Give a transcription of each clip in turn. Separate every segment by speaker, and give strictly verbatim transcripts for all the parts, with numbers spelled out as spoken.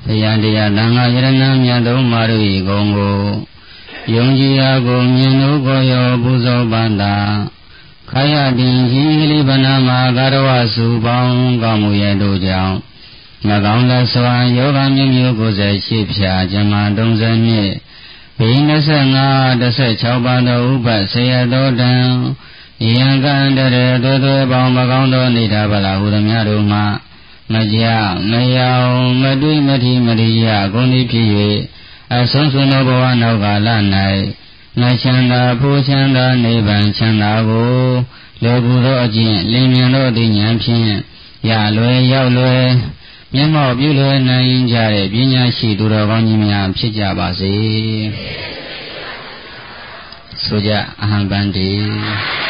Speaker 1: Yandya Danga Yaranam Yado Maru Gongo Yongia Go Nyano Goyo Buzo Banda Kaya Dinji Banama Garawa Subang Gamu Yado Jao Maganga Swa Yoga Myu Goze Shipsha Jama Dongzani Binasanga Dasa Chaubanda Uba Sayado Dang Yangandare Dodo Bamagando Nidabala Udamyaruma Maja Mayao Madu Mati Maria Goni Pie Asonsuno Bwana Galanai Nachanda Puchanda Neban Chandago Loburo Jin Limino Dinyampin Ya Lue Yao Lue Myamo Bule Nainjare Binya Shidura Vanimia Pijabasi Soja Ahambandi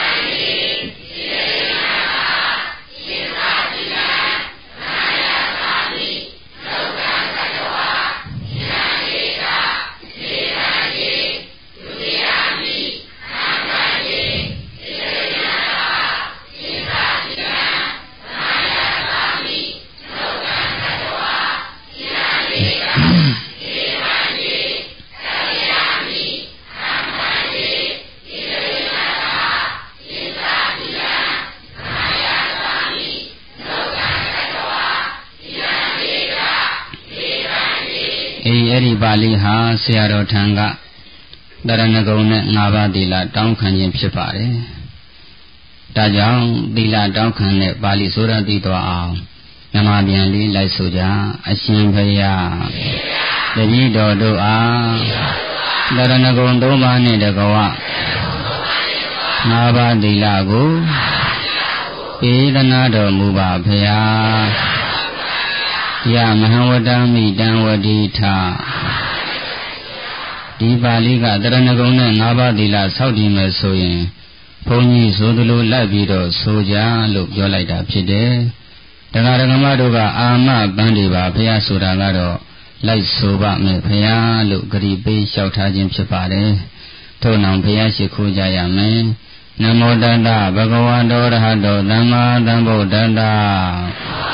Speaker 1: Eri Bali Ha Siaro Tanga Daranagone Nava Dila Down Canyon Pipare Dajang Dila Down Cane Bali Sura Ditoa Namabian Li Lai Suja Ashim Paya Devi Dodo A Daranagon Domani Dagawa Nava Dila Go Pedanado Muba Paya Ya Mahawadami Danwadita Dibaliga Daranagona Nava Dila Saudi Masoyin Pony Sodulu Labido Soja Look Yolaida Pide Dagaragamadoga Ama Bandiba Paya Suragado Light Soba Me Paya Look Gribe Shoutajim Chipare Tonam Paya Shikujaya Me Namo Danda Bhagavando Rahado Dhamma Dhammo Danda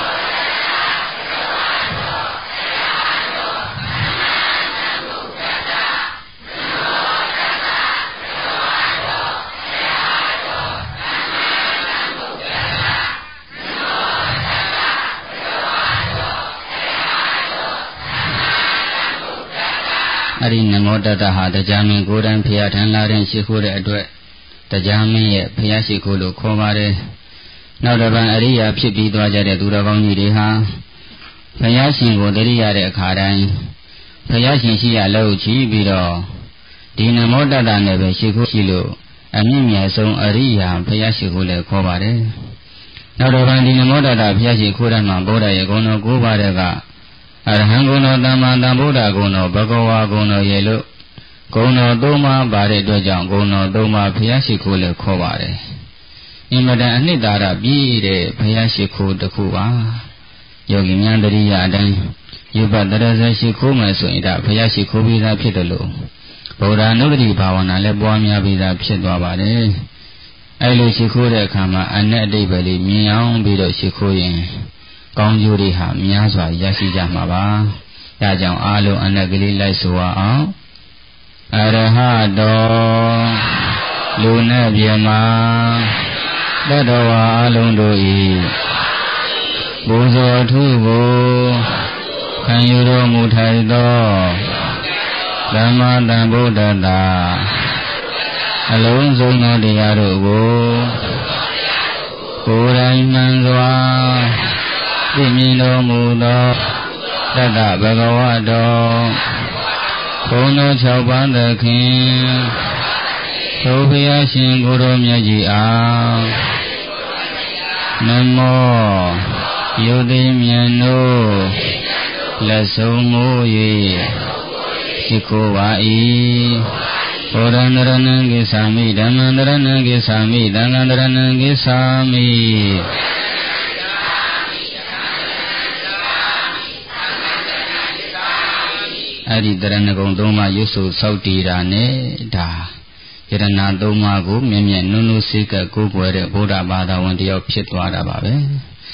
Speaker 1: Ari Namo Dada Ha Dajami Godan Pia Tanlarin Shikure Adwe Dajami Pia Shikulu Komare Nadaban Aria Pipi Dwajare Duravani Reha Payashin Godaria Karan Payashin Shia Lauchi Bido Dinamo Dada Nebe Shikushilo Animia Song Aria Payashikule Komare Nadaban Dinamo Dada Piashikuran Boda Yagono Gubarega Arhangono Damanda Buddha Gono Bhagava Gono Yelo Gono Doma Bare Dojang Gono Doma Payashikule Kovare Imada Nidara Bide Payashiku Dakuwa Yogi Myandari Yadan Yuba Daraza Shikuma Suida Payashiku Vida Pitalo Boda Nudri Bhavana Lebuamia Vida Pitwabare Elo Shikure Kama Anna Debali Miang Bido Shikuyin Kong Yuri Ha Miazwa Yashija Maba Yajang Alu Anagili Laisua Araha Do Luna Biama Dadawa Alundoi Buzo Tubo Kanyuro Mutaido Dhamma Dhammo Dada Alonzo No Diarugo Kurai Manzwa Dimino Mudo Dada Bhagavado Kono Chaubanda King Tobia Shin Guru Myaji A Namo Yodi Myano Lasomo Ye Shikowai Orandaranangi Sami Dhanandaranangi Sami Dhanandaranangi Sami Adi Daranagong Doma Yusu Saudi Rane Da Yarana Doma Go Mimya Nunu Sika Gugwere Buddha Bada Wandiyo Pitwara Babe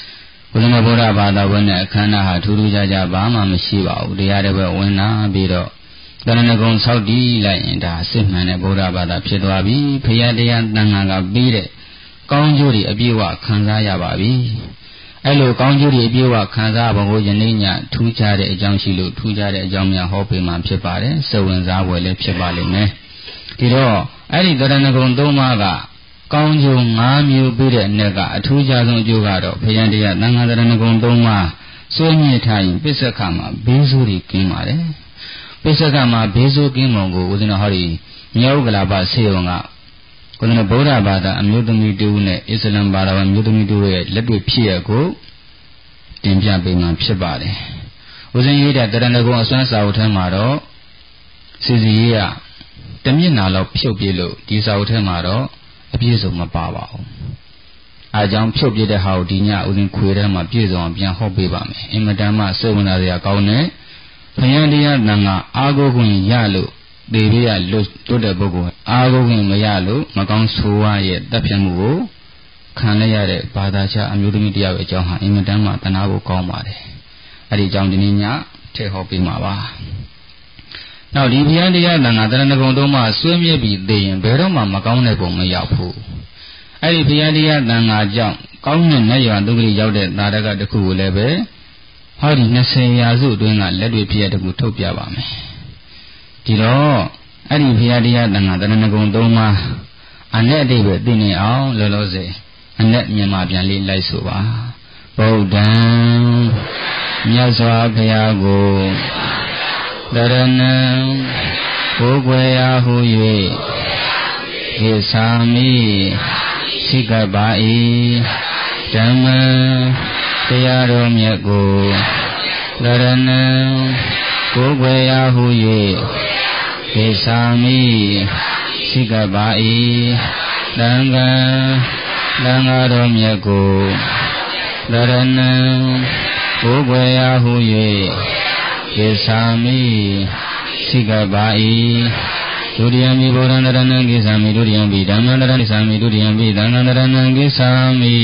Speaker 1: ဘုရားဗုဒ္ဓဘာသာဝင်တဲ့အခမ်းအနားဟာထူးထူးခြားခြားဘာမှမရှိပါဘူးတရားတွေပဲဝင်လာပြီးတော့တရဏဂုံဆောက်တည်လိုက်ရင်ဒါစစ်မှန်တဲ့ဗုဒ္ဓဘာသာဖြစ်သွားပြီဖရာတရားတန်ခါကပြီးတဲ့ကောင်းကျိုးတွေအပြည့်အဝခံစားရပါပြီအဲ့လိုကောင်းကျိုးတွေအပြည့်အဝခံစားဖို့ကိုယနေ့ညထူးခြားတဲ့အကြောင်းရှိလို့ထူးခြားတဲ့အကြောင်းများဟောပေးမှဖြစ်ပါတယ်စိတ်ဝင်စားဖွယ်လည်းဖြစ်ပါလိမ့်မယ်ဒီတော့အဲ့ဒီတရဏဂုံသုံးပါးကကောင်းကျိုး၅မျိုးပြီးတဲ့အ내ကအထူးခြားဆုံးအကျိုးကတော့ဘုရားတရားသံဃာတရဏဂုံသုံးပါးစွန့်ညစ်ထားရင်ပစ္စကမှာဘေးဆိုးတွေကင်းပါတယ်ပစ္စကမှာဘေးဆိုးကင်းပုံကိုဦးဇင်းတော်ဟောဒီမြေဥက္ကလာပဆေယုံကဦးဇင်းတော်ဗုဒ္ဓဘာသာအမျိုးသမီးတူနဲ့အစ္စလမ်ဘာသာဝင်မျိုးသမီးတူရဲ့လက်တွေ့ဖြစ်ရကိုတင်ပြပေးမှဖြစ်ပါတယ်ဦးဇင်းရေးတဲ့တရဏဂုံအစွမ်းစာအုပ်ထဲမှာတော့စီစီရေးကတမျက်နာလောက်ဖြုတ်ပြလို့ဒီစာအုပ်ထဲမှာတော့အပြည့်စုံမပါပါဘူးအားကြောင့်ဖြုတ်ပြတဲ့ဟာကိုဒီညဦးဇင်းခွေထဲမှာပြည့်စုံအောင်ပြန်ဟောပေးပါမယ်အင်မတန်မှစိတ်ဝင်စားစရာကောင်းတဲ့ဘုရားတရားတန်ခါအာကိုခွင့်ရလို့ဒေဝရလွတ်တွတ်တဲ့ပုဂ္ဂိုလ်အာကိုခွင့်မရလို့မကောင်းဆိုးဝါးရဲ့တပ်ဖြတ်မှုကိုခံရတဲ့ဘာသာခြားအမျိုးသမီးတရားရဲ့အကြောင်းဟာအင်မတန်မှတနာဖို့ကောင်းပါတယ်အဲ့ဒီအကြောင်းဒီနေ့ညထည့်ဟောပေးမှာပါနောက်ဒီဘုရားတရားတန်ခါတရဏဂုံသုံးပါးဆွေးမြေ့ပြီးသိရင်ဘယ်တော့မှမကောင်းတဲ့ပုံမရောက်ဘူးအဲ့ဒီဘုရားတရားတန်ခါကြောင့်ကောင်းတဲ့နတ်ရွာဒုက္ခရီရောက်တဲ့သာရကတစ်ခုကိုလည်းပဲဟောဒီ၂၀ရာစုအတွင်းကလက်တွေ့ဖြစ်ရတဲ့ခုထုတ်ပြပါမယ်ဒီတော့အဲ့ဒီဘုရားတရားတန်ခါတရဏဂုံသုံးပါးအ내အတိတ်ပဲသိနေအောင်လောလောဆယ်အ내မြန်မာပြန်လေးလိုက်ဆိုပါဗုဒ္ဓံမြတ်စွာဘုရားကိုတရဏံကိုယ်ွယ်ရာဟု၍ဟိသာမိစိကပ္ပါ၏ဓမ္မံတရားတော်မြတ်ကိုတရဏံကိုယ်ွယ်ရာဟု၍ဟိသာမိစိကပ္ပါ၏သံဃံသံဃာတော်မြတ်ကိုတရဏံကိုယ်ွယ်ရာဟု၍ဟိသာမိစိကပ္ပါ၏ဒုတိယမိဗုဒ္ဓံတရဏံကိသာမိဒုတိယမိဓမ္မံတရဏံကိသာမိဒုတိယမိသံဃံတရဏံကိသာမိ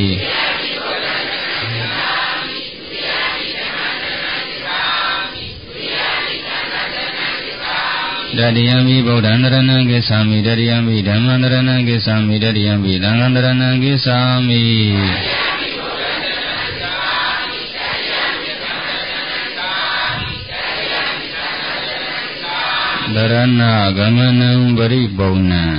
Speaker 1: တတိယမိဗုဒ္ဓံတရဏံကိသာမိတတိယမိဓမ္မံတရဏံကိသာမိတတိယမိသံဃံတရဏံကိသာမိတရဏဂမနံပရိပုံဏံ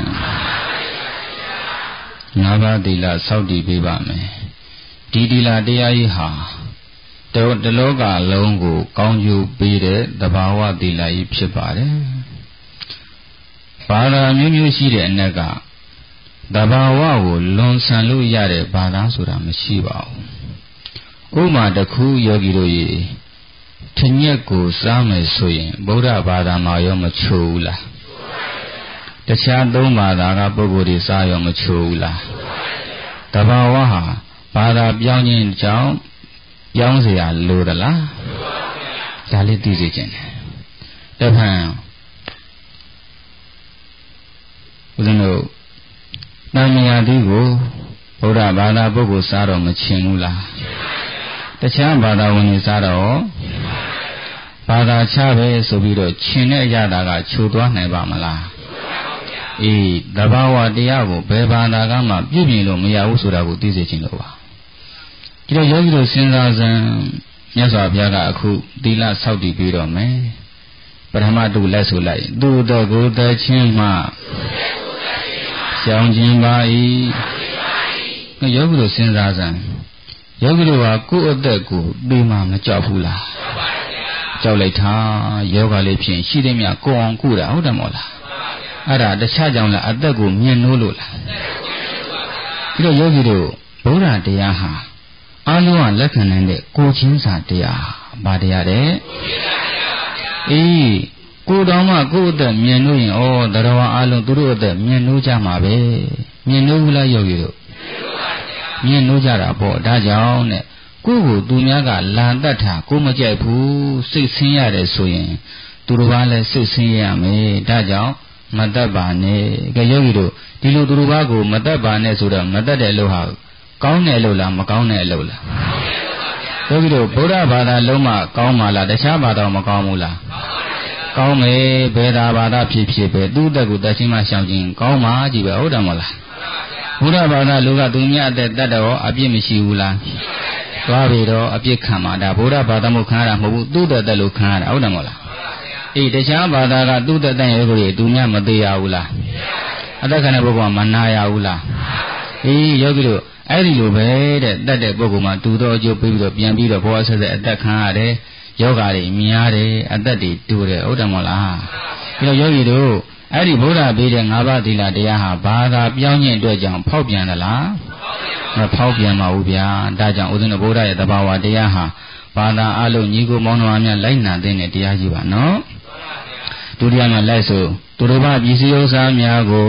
Speaker 1: ငါးပါးသီလစောင့်တည်ပေးပါမယ်ဒီသီလတရားကြီးဟာတလောကလုံးကိုကောင်းကျိုးပေးတဲ့သဘာဝသီလကြီးဖြစ်ပါတယ်ဘာသာမျိုးမျိုးရှိတဲ့အ내ကသဘာဝကိုလွန်ဆန်လို့ရတဲ့ဘာသာဆိုတာမရှိပါဘူးဥပမာတစ်ခုယောဂီတို့ရေထညက်ကိုစားမယ်ဆိုရင်ဗုဒ္ဓဘာသာမှာရောမချိုးဘူးလားတခြားသုံးဘာသာကပုဂ္ဂိုလ်တွေစားရောမချိုးဘူးလားတဘာဝဟာဘာသာပြောင်းခြင်းကြောင့်ပြောင်းเสียလိုသလားဒါလေးသိစေခြင်းတယ်တဖန်ဦးဇင်းတို့တန်မြာတိကိုဗုဒ္ဓဘာသာပုဂ္ဂိုလ်စားတော့မချင်ဘူးလားတခြားဘာသာဝင်တွေစားတော့ဘာသာခြားပဲဆိုပြီးတော့ခြင်တဲ့အရာကခြုံသွားနိုင်ပါမလားအေးတဘာဝတရားကိုဘယ်ဘာသာကမှပြည့်ပြည့်လို့မရဘူးဆိုတာကိုသိစေချင်လို့ပါဒီတော့ယောဂီတို့စဉ်းစားစမ်းမြတ်စွာဘုရားကအခုသီလဆောက်တည်ပြီးတော့မယ်ပထမတူလက်ဆိုလိုက်သူတော်ကိုယ်တချင်းမှရှောင်ခြင်းပါ၏ယောဂီတို့စဉ်းစားစမ်းယောဂီတို့ဟာကိုယ့်အသက်ကိုသိမှမကြောက်ဘူးလားကြောက်လိုက်တာယောဂလေးဖြင့်ရှိတဲ့မြတ်ကိုအောင်ကုတာဟုတ်တယ်မို့လားအဲ့ဒါတခြားကြောင့်လားအသက်ကိုမြင်နိုးလို့လားဒီတော့ယောဂီတို့ဗုဒ္ဓတရားဟာအလုံးကလက်ခံနိုင်တဲ့ကိုချင်းစာတရားဘာတရားတဲ့အေးကိုတော်မှကိုယ့်အသက်မြင်လို့ရင်ဩတရားဝါအလုံးသူတို့အသက်မြင်နိုးကြမှာပဲမြင်နိုးဘူးလားယောဂီတို့မြင်နိုးကြတာပေါ့ဒါကြောင့်တဲ့ကိုယ့်ကိုသူများကလာတတ်တာကိုမကြိုက်ဘူးစိတ်ဆင်းရတယ်ဆိုရင်သူတို့ကလည်းစိတ်ဆင်းရမယ်ဒါကြောင့်မတတ်ပါနဲ့ကဲယောဂီတို့ဒီလိုသူတို့ဘာကိုမတတ်ပါနဲ့ဆိုတော့မတတ်တဲ့လို့ဟာကောင်းတယ်လို့လားမကောင်းတယ်လို့လားယောဂီတို့ဗုဒ္ဓဘာသာလုံးမကောင်းပါလားတခြားဘာသာမကောင်းဘူးလားကောင်းမယ်ဘယ်သာဘာသာဖြစ်ဖြစ်ပဲသူ့တက်ကိုတက်ချင်းမှရှောင်ခြင်းကောင်းပါကြည့်ပဲဟုတ်တယ်မလားဘုရားဘာသာလူကသူမြတ်အသက်တတ်တော်အပြစ်မရှိဘူးလားသွားပြီတော့အပြစ်ခံမှာဒါဘုရားဘာသာမှုခံရတာမဟုတ်ဘူးသူ့တက်တက်လို့ခံရတာဟုတ်တယ်မလားအေးတခြားဘာသာကသူ့တက်တက်ရဲ့ကိုယ်သူမြတ်မသေးရဘူးလားအသက်ခံတဲ့ပုဂ္ဂိုလ်ကမနာရဘူးလားအေးယောဂီတို့အဲ့ဒီလိုပဲတဲ့တတ်တဲ့ပုဂ္ဂိုလ်မှာတူတော်အကျိုးပေးပြီးတော့ပြန်ပြီးတော့ဘဝဆက်ဆက်အသက်ခံရတယ်ယောဂါတွေများတယ်အသက်တွေတူတယ်ဟုတ်တယ်မဟုတ်လားပြီးတော့ယောဂီတို့အဲ့ဒီဘုရားပေးတဲ့၅ပါးသီလတရားဟာဘာသာပြောင်းခြင်းအတွက်ကြောင့်ဖောက်ပြန်သလားမဖောက်ပြန်ပါဘူးဗျာဒါကြောင့်ဦးဇင်းတို့ဘုရားရဲ့တဘာဝတရားဟာဘာသာအလုံးညီကိုမောင်းနှမများလိုက်နာတဲ့တရားကြီးပါနော်ဒုတိယမှာလိုက်ဆိုသူတို့ဘာပစ္စည်းဥစ္စာများကို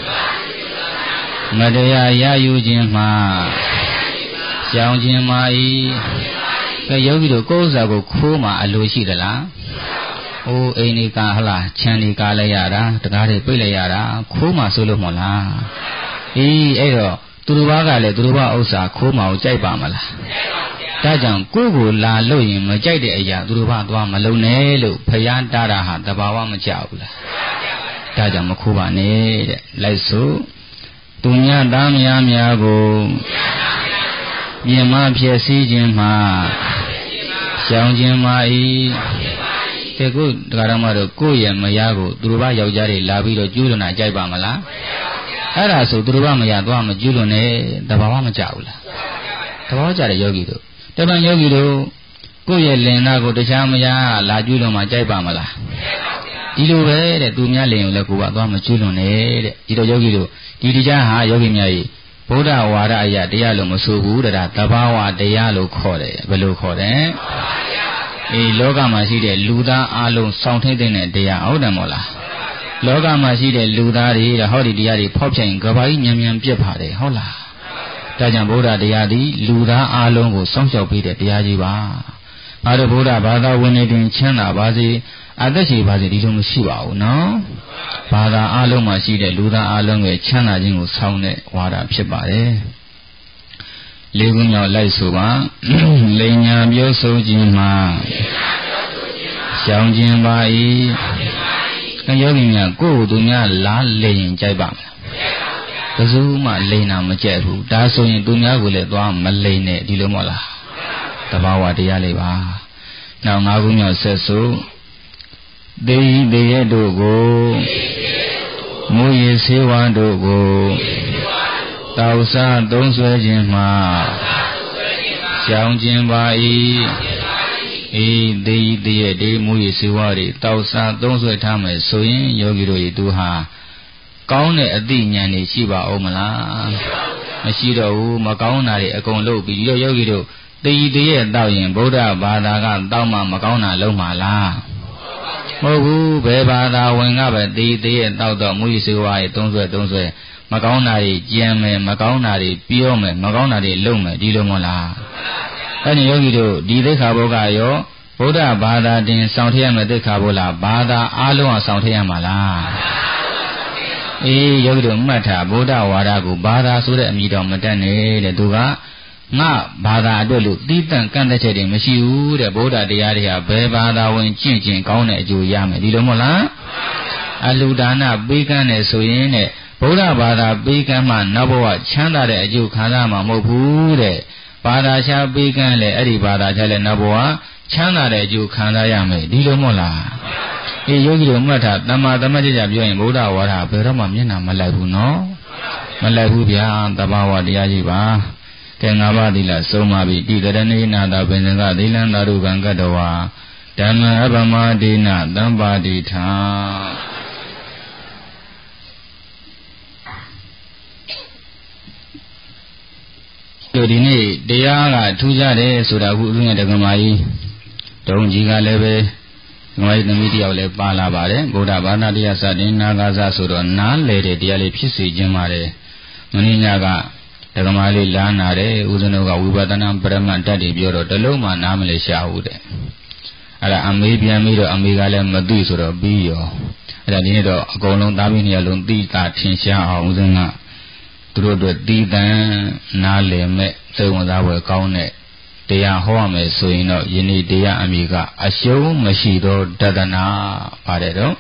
Speaker 1: မတရားရယူခြင်းမှာကြောင်းခြင်းမှာဤကဲယောဂီတို့ကိုယ်ဥစ္စာကိုခိုးမှအလိုရှိသလားအိုးအိမ်ဒီကာဟလားခြံဒီကာလိုက်ရတာတကားတွေပိတ်လိုက်ရတာခိုးမှဆိုလို့မဟုတ်လားအေးအဲ့တော့သူတို့ဘာကလည်းသူတို့ဘာဥစ္စာခိုးမှကိုကြိုက်ပါမလားဒါကြောင့်ကိုယ်ကိုလာလို့ရင်မကြိုက်တဲ့အရာသူတို့ဘာသွားမလုံနဲ့လို့ဖယားတားတာဟာတဘာဝမကြဘူးလားဒါကြောင့်မခိုးပါနဲ့တဲ့လိုက်ဆိုသူများသားများများကိုပြင်မဖြစ်စည်းခြင်းမှာရှောင်ခြင်းမှာဤတဲ့ကိုဒကာတော်မတို့ကိုယ့်ရဲ့မယားကိုသူတို့ဘာယောက်ျားတွေလာပြီးတော့ကျူးလွန်တာကြိုက်ပါမလားအဲ့ဒါဆိုသူတို့ဘာမယားသွားမကျူးလွန်နဲ့တဘာဝမကြဘူးလားတဘာဝကြတဲ့ယောဂီတို့တပံယောဂီတို့ကိုယ့်ရဲ့လင်သားကိုတခြားမယားလာကျူးလွန်မှကြိုက်ပါမလားဒီလိုပဲတဲ့သူများလင်ကိုလည်းကိုယ်ကသွားမကျူးလွန်နဲ့တဲ့ဒီတော့ယောဂီတို့ဒီတရားဟာယောဂီများကြီးဗုဒ္ဓဝါဒအရာတရားလို့မဆိုဘူးတဲ့ဒါတဘာဝတရားလို့ခေါ်တယ်ဘယ်လိုခေါ်တယ်အေးလောကမှာရှိတဲ့လူသားအလုံးစောင့်ထိတ်တဲ့တရားဟုတ်တယ်မို့လားလောကမှာရှိတဲ့လူသားတွေတဲ့ဟောဒီတရားတွေဖောက်ပြန်ကဘာကြီးမြန်မြန်ပြတ်ပါတယ်ဟုတ်လားဒါကြောင့်ဗုဒ္ဓတရားသည်လူသားအလုံးကိုစောင့်ရှောက်ပေးတဲ့တရားကြီးပါဘာလို့ဗုဒ္ဓဘာသာဝင်တွေတွင်ချမ်းသာပါစေအသက်ရှိပါစေဒီလိုမရှိပါဘူးနော်ဘာသာအလုံးမှာရှိတဲ့လူသားအလုံးရဲ့ချမ်းသာခြင်းကိုဆောင်းတဲ့ဝါဒဖြစ်ပါတယ်လေးခုမြောက်လိုက်ဆိုပါလိန်ညာပြောဆိုခြင်းမှာရှောင်ခြင်းပါ၏ယောဂီများကိုယ်သူများလားလိန်ကြိုက်ပါမလားဘယ်သူမှလိန်တာမကြိုက်ဘူးဒါဆိုရင်သူများကိုလည်းသွားမလိန်နဲ့ဒီလိုမဟုတ်လားတဘာဝတရားလေးပါနောက်ငါးခုမြောက်ဆက်ဆိုသေဤသေရတို့ကိုမူရည်ဆေးဝါးတို့ကိုတောက်စားသုံးဆွဲခြင်းမှာရှောင်ခြင်းပါ၏အေးသေဤသေရဒီမူရည်ဆေးဝါးတွေတောက်စားသုံးဆွဲထားမယ်ဆိုရင်ယောဂီတို့ဤသူဟာကောင်းတဲ့အသိဉာဏ်တွေရှိပါဦးမလားမရှိတော့ဘူးမကောင်းတာတွေအကုန်လုပ်ပြီးဒီတော့ယောဂီတို့သေဤသေရတောက်ရင်ဗုဒ္ဓဘာသာကတောက်မှမကောင်းတာလုံးမှာလားမဟုတ်ဘူးဘယ်ဘာသာဝင်ကပဲသေသေးရဲ့တောက်တော့မူရည်စေဝါရဲ့သုံးဆွဲသုံးဆွဲမကောင်းတာတွေကြံမယ်မကောင်းတာတွေပြောမယ်မကောင်းတာတွေလုပ်မယ်ဒီလိုမဟုတ်လားအဲ့ဒီယောဂီတို့ဒီသိက္ခာပုဒ်ကရောဗုဒ္ဓဘာသာတင်ဆောင်ထည့်ရမယ်သိက္ခာပုဒ်လားဘာသာအားလုံးအောင်ဆောင်ထည့်ရမှာလားအေးယောဂီတို့မှတ်ထားဗုဒ္ဓဝါဒကိုဘာသာဆိုတဲ့အမည်တော်မတတ်နဲ့တဲ့သူကငါဘာသာအတွက်လို့တီးတန့်ကန့်သက်ချက်တွေမရှိဘူးတဲ့ဗုဒ္ဓတရားတွေဟာဘယ်ဘာသာဝင်ကျင့်ကျင့်ကောင်းတဲ့အကျိုးရမယ်ဒီလိုမဟုတ်လားအလူဒါနပေးကမ်းတယ်ဆိုရင်တဲ့ဗုဒ္ဓဘာသာပေးကမ်းမှနောက်ဘဝချမ်းသာတဲ့အကျိုးခံစားမှာမဟုတ်ဘူးတဲ့ဘာသာချပေးကမ်းလေအဲ့ဒီဘာသာချလဲနောက်ဘဝချမ်းသာတဲ့အကျိုးခံစားရမယ်ဒီလိုမဟုတ်လားအေးယောဂီတို့မှတ်ထားတမ္မာသမတ်ကြကြပြောရင်ဗုဒ္ဓဝါဒဘယ်တော့မှမျက်နှာမလိုက်ဘူးနော်မလိုက်ဘူးဗျာတဘာဝတရားကြီးပါကဲငါးပါးသီလဆုံးပါပြီတိတရဏိနာတာပင်စကသီလံသာရုကံကတ္တဝါဓမ္မအပမဒိနသံပါတိထာဒီနေ့တရားကထူးခြားတယ်ဆိုတာအခုဥညတက္ကမကြီးတုံးကြီးကလည်းပဲငွေသမီးတယောက်လည်းပါလာပါတယ်ဗုဒ္ဓဘာသာတရားစတင်နာဂါသဆိုတော့နားလေတဲ့တရားလေးဖြစ်စေခြင်းပါတယ်မင်းညကဒကမာလေးလာနာတယ်ဦးဇင်းတို့ကဝိပဿနာပရမတ်တတ်တယ်ပြောတော့တလုံးမှနားမလဲရှာဘူးတဲ့အဲ့ဒါအမေပြန်ပြီးတော့အမေကလည်းမသိဆိုတော့ပြီးရောအဲ့ဒါဒီနေ့တော့အကုန်လုံးသားမီးနှစ်ယောက်လုံးသိတာထင်ရှားအောင်ဦးဇင်းကသူသူတို့အတွက်တည်တံနားလည်မဲ့သေဝန်သားဝယ်ကောင်းတဲ့တရားဟောရမယ်ဆိုရင်တော့ယနေ့တရားအမိကအရှုံးမရှိသောတဒနာပါတယ်တော့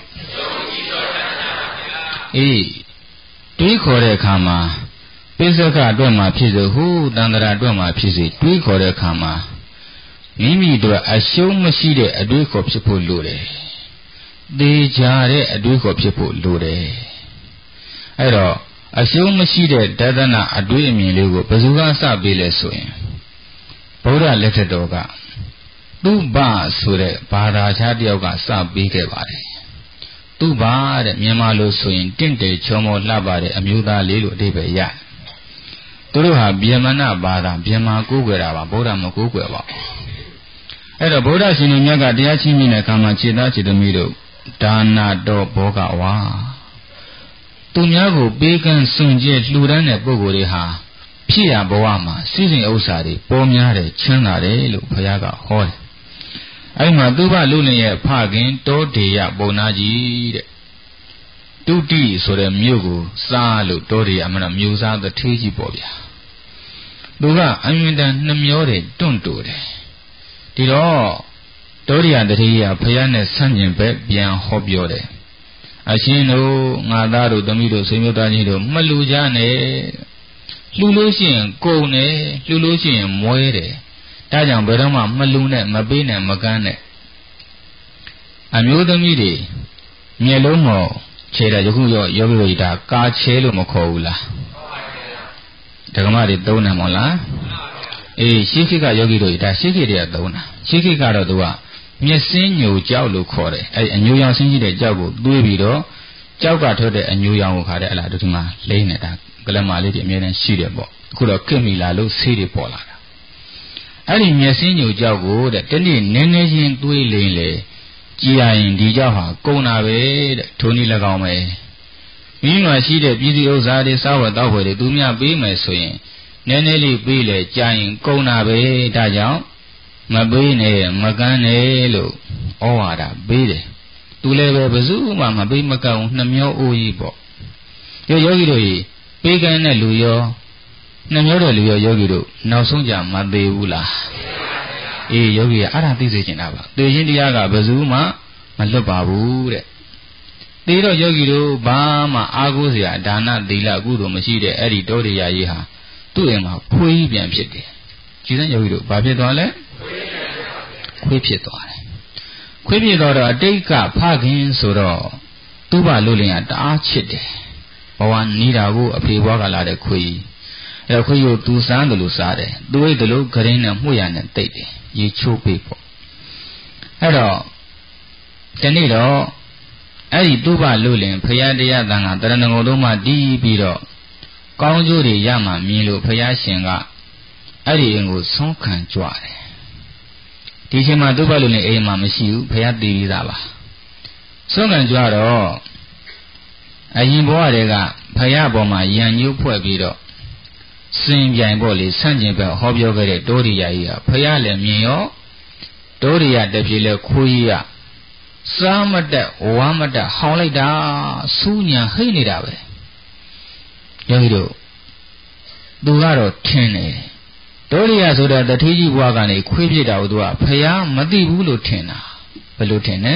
Speaker 1: အေးတွေးခေါ်တဲ့အခါမှာပိဿကအတွက်မှာဖြစ်စေဟုတန္တရာအတွက်မှာဖြစ်စေတွေးခေါ်တဲ့အခါမှာမိမိတို့အရှုံးမရှိတဲ့အတွေးခေါ်ဖြစ်ဖို့လိုတယ်သေချာတဲ့အတွေးခေါ်ဖြစ်ဖို့လိုတယ်အဲ့တော့အရှုံးမရှိတဲ့တဒနာအတွေးအမြင်လေးကိုဘယ်သူကစပေးလဲဆိုရင်ဗုဒ္ဓလက်ထက်တော်ကသူ့ဘဆိုတဲ့ဘာသာခြားတယောက်ကစပေးခဲ့ပါတယ်သူ့ဘတဲ့မြန်မာလိုဆိုရင်တင့်တယ်ချောမောလှပတဲ့အမျိုးသားလေးလို့အဓိပ္ပာယ်ရသူတို့ဟာဗျမနဘာသာဗျမာကိုးကွယ်တာပါဗုဒ္ဓမကိုးကွယ်ပါဘူးအဲ့တော့ဗုဒ္ဓရှင်တော်မြတ်ကတရားချင်းမြင့်တဲ့အခါမှာခြေသားခြေသမီးတို့ဒါနာတော်ဘောကဝါသူများကိုပေးကမ်းစွန့်ကြဲလှူဒန်းတဲ့ပုဂ္ဂိုလ်တွေဟာဖြစ်ရဘဝမှာစီစဉ်ဥစ္စာတွေပေါ်များတယ်ချမ်းသာတယ်လို့ဘုရားကဟောတယ်အဲ့မှာသူဘလူလင်ရဲ့ဖခင်တောဒေယပုံနာကြီးတဲ့တုတိဆိုတဲ့မြို့ကိုစားလို့တောဒေယအမှန်မျိုးစားသထေးကြီးပေါ့ဗျာသူကအမြင်တန်နှမျောတယ်တွန့်တိုတယ်ဒီတော့တောဒေယသထေးကြီးကဘုရားနဲ့ဆန့်ကျင်ဘက်ပြန်ဟောပြောတယ်အရှင်တို့ငါသားတို့သမီးတို့ဆွေမျိုးသားကြီးတို့မလူကြနဲ့လှူလို့ရှိရင်ကုန်တယ်လှူလို့ရှိရင်မွဲတယ်ဒါကြောင့်ဘယ်တော့မှမလူနဲ့မပေးနဲ့မကမ်းနဲ့အမျိုးသမီးတွေမျက်လုံးမော်ခြေတယ်ယခုရောယောဂီတို့ဒါကာချဲလို့မခေါ်ဘူးလားဒကမတွေသုံးတယ်မဟုတ်လားအေးရှေးခေတ်ကယောဂီတို့ဒါရှေးခေတ်တွေကသုံးတာရှေးခေတ်ကတော့သူကမျက်စင်းညိုကြောက်လို့ခေါ်တယ်အဲအညိုရောင်ဆင်းကြီးတဲ့ကြောက်ကိုသွေးပြီးတော့ကြောက်ကထွက်တဲ့အညိုရောင်ကိုခါတဲ့အလားတူဒီမှာလိမ့်နေတာကလမာလေးတွေအများနဲ့ရှိတယ်ပေါ့အခုတော့ခင်မီလာလို့ဆေးတွေပေါ်လာတာအဲ့ဒီမျက်စင်းညိုကြောက်ကိုတဲ့တနေ့နည်းနည်းချင်းသွေးလိမ့်လေကြည်ရင်ဒီကြောက်ဟာကုန်တာပဲတဲ့ထိုနည်း၎င်းပဲမိမိမှာရှိတဲ့ပြည်သူဥစ္စာတွေစားဝတ်တောက်ဝယ်တွေသူများပေးမယ်ဆိုရင်နည်းနည်းလေးပေးလေကြာရင်ကုန်တာပဲဒါကြောင့်မပေးနဲ့မကမ်းနဲ့လို့ဩဝါဒပေးတယ်သူလည်းပဲဘယ်သူမှမပေးမကမ်းနှမျောအိုးကြီးပေါ့ယောယောဂီတို့ကြီးပေးကမ်းတဲ့လူရောနှမျောတဲ့လူရောယောဂီတို့နောက်ဆုံးကြမသေးဘူးလားအေးယောဂီကအဲ့ဒါသိစေချင်တာပါသိရင်တရားကဘယ်သူမှမလွတ်ပါဘူးတဲ့သေတော့ယောဂီတို့ဘာမှအားကိုးစရာဒါနသီလကုသိုလ်မရှိတဲ့အဲ့ဒီတောရိယာကြီးဟာသူ့အိမ်မှာခွေးပြန်ဖြစ်တယ်ကြည်စမ်းယောဂီတို့ဘာဖြစ်သွားလဲခွေးဖြစ်သွားတယ်ခွေးဖြစ်တော့အတိတ်ကဖခင်ဆိုတော့သူ့ဘလူလင်ကတအားချစ်တယ်ဘဝနီးတာကိုအဖေဘွားကလာတဲ့ခွေးအဲ့ခွေးကိုသူစားတယ်လို့စားတယ်သူ့အိတ်တယ်လို့ဂရင်းနဲ့မှုရနဲ့တိတ်တယ်ရေချိုးပေးပေါ့အဲ့တော့ဒီနေ့တော့အဲ့ဒီသူ့ဘလူလင်ဖရာတရားတန်ခါတရဏဂုံလုံးမှတီးပြီးတော့ကောင်းကျိုးတွေရမှမြင်လို့ဖရာရှင်ကအဲ့ဒီအိမ်ကိုဆုံးခံကြွတယ်ဒီချိန်မှာသူ့ဘလူလင်အိမ်မှာမရှိဘူးဖရာတည်ပြီးသားပါဆုံးခံကြွတော့အရင်ဘဝတည်းကဖရာပေါ်မှာရံညှိုးဖွဲ့ပြီးတော့စင်ပြိုင်ပေါ့လေဆန့်ကျင်ဘက်ဟောပြောခဲ့တဲ့တောရိယာကြီးကဖရာလည်းမြင်ရောတောရိယာတပြေလဲခွေးကြီးကစားမတက်ဝါမတက်ဟောင်းလိုက်တာစူးညာဟိတ်နေတာပဲယောဂီတို့သူကတော့ထင်းတယ်တောရိယာဆိုတာတထေးကြီးဘွားကနေခွေးပြစ်တာကိုသူကဖရာမသိဘူးလို့ထင်တာဘယ်လိုထင်လဲ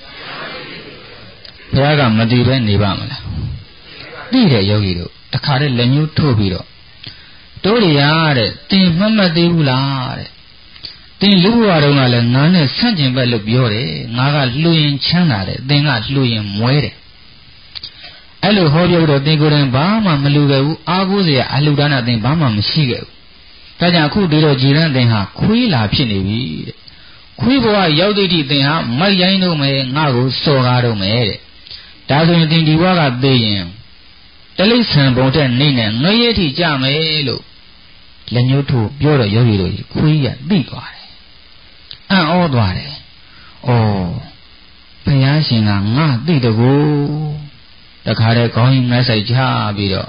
Speaker 1: ဖရာကမသိပဲနေပါမလားသိတယ်ယောဂီတို့တခါတည်းလက်ညှိုးထိုးပြီးတော့တောရိယာတဲ့တင်မှတ်မသိဘူးလားတဲ့တင်လူဘဝတုန်းကလည်းငါနဲ့ဆန့်ကျင်ဘက်လို့ပြောတယ်ငါကလှူရင်ချမ်းသာတယ်သင်ကလှူရင်မွဲတယ်အဲ့လိုဟောပြောတော့သင်ကိုယ်တိုင်ဘာမှမလှူခဲ့ဘူးအားကိုးစရာအလှူဒါနသင်ဘာမှမရှိခဲ့ဘူးဒါကြောင့်အခုဒီတော့ကြည်ရန်သင်ဟာခွေးလာဖြစ်နေပြီတဲ့ခွေးဘဝရောက်တဲ့တိသင်ဟာမိုက်ရိုင်းတော့မယ်ငါ့ကိုစော်ကားတော့မယ်တဲ့ဒါဆိုရင်သင်ဒီဘဝကသိရင်တလိษံပုံတဲ့နေနဲ့ငရဲထိကြမယ်လို့လက်ညှိုးထိုးပြောတော့ယောဂီတို့ကြီးခွေးကသိသွားတယ်အံ့ဩသွားတယ်ဩဘုရားရှင်ကငါသိတကူတခါတည်းခေါင်းကြီးငှက်ဆိုင်ချပြီးတော့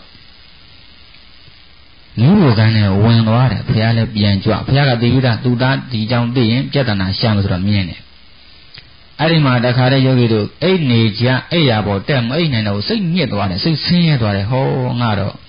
Speaker 1: လူ့ဘကန်းနဲ့ဝင်သွားတယ်ဘုရားလည်းပြန်ကြွဘုရားကသိပြီးသားသူသားဒီကြောင့်သိရင်ပြဿနာရှာမယ်ဆိုတော့မြင်တယ်အဲ့ဒီမှာတခါတည်းယောဂီတို့အိတ်နေကြအိတ်ရပေါ်တက်မအိတ်နိုင်တော့စိတ်ညစ်သွားတယ်စိတ်ဆင်းရဲသွားတယ်ဟောငါတော့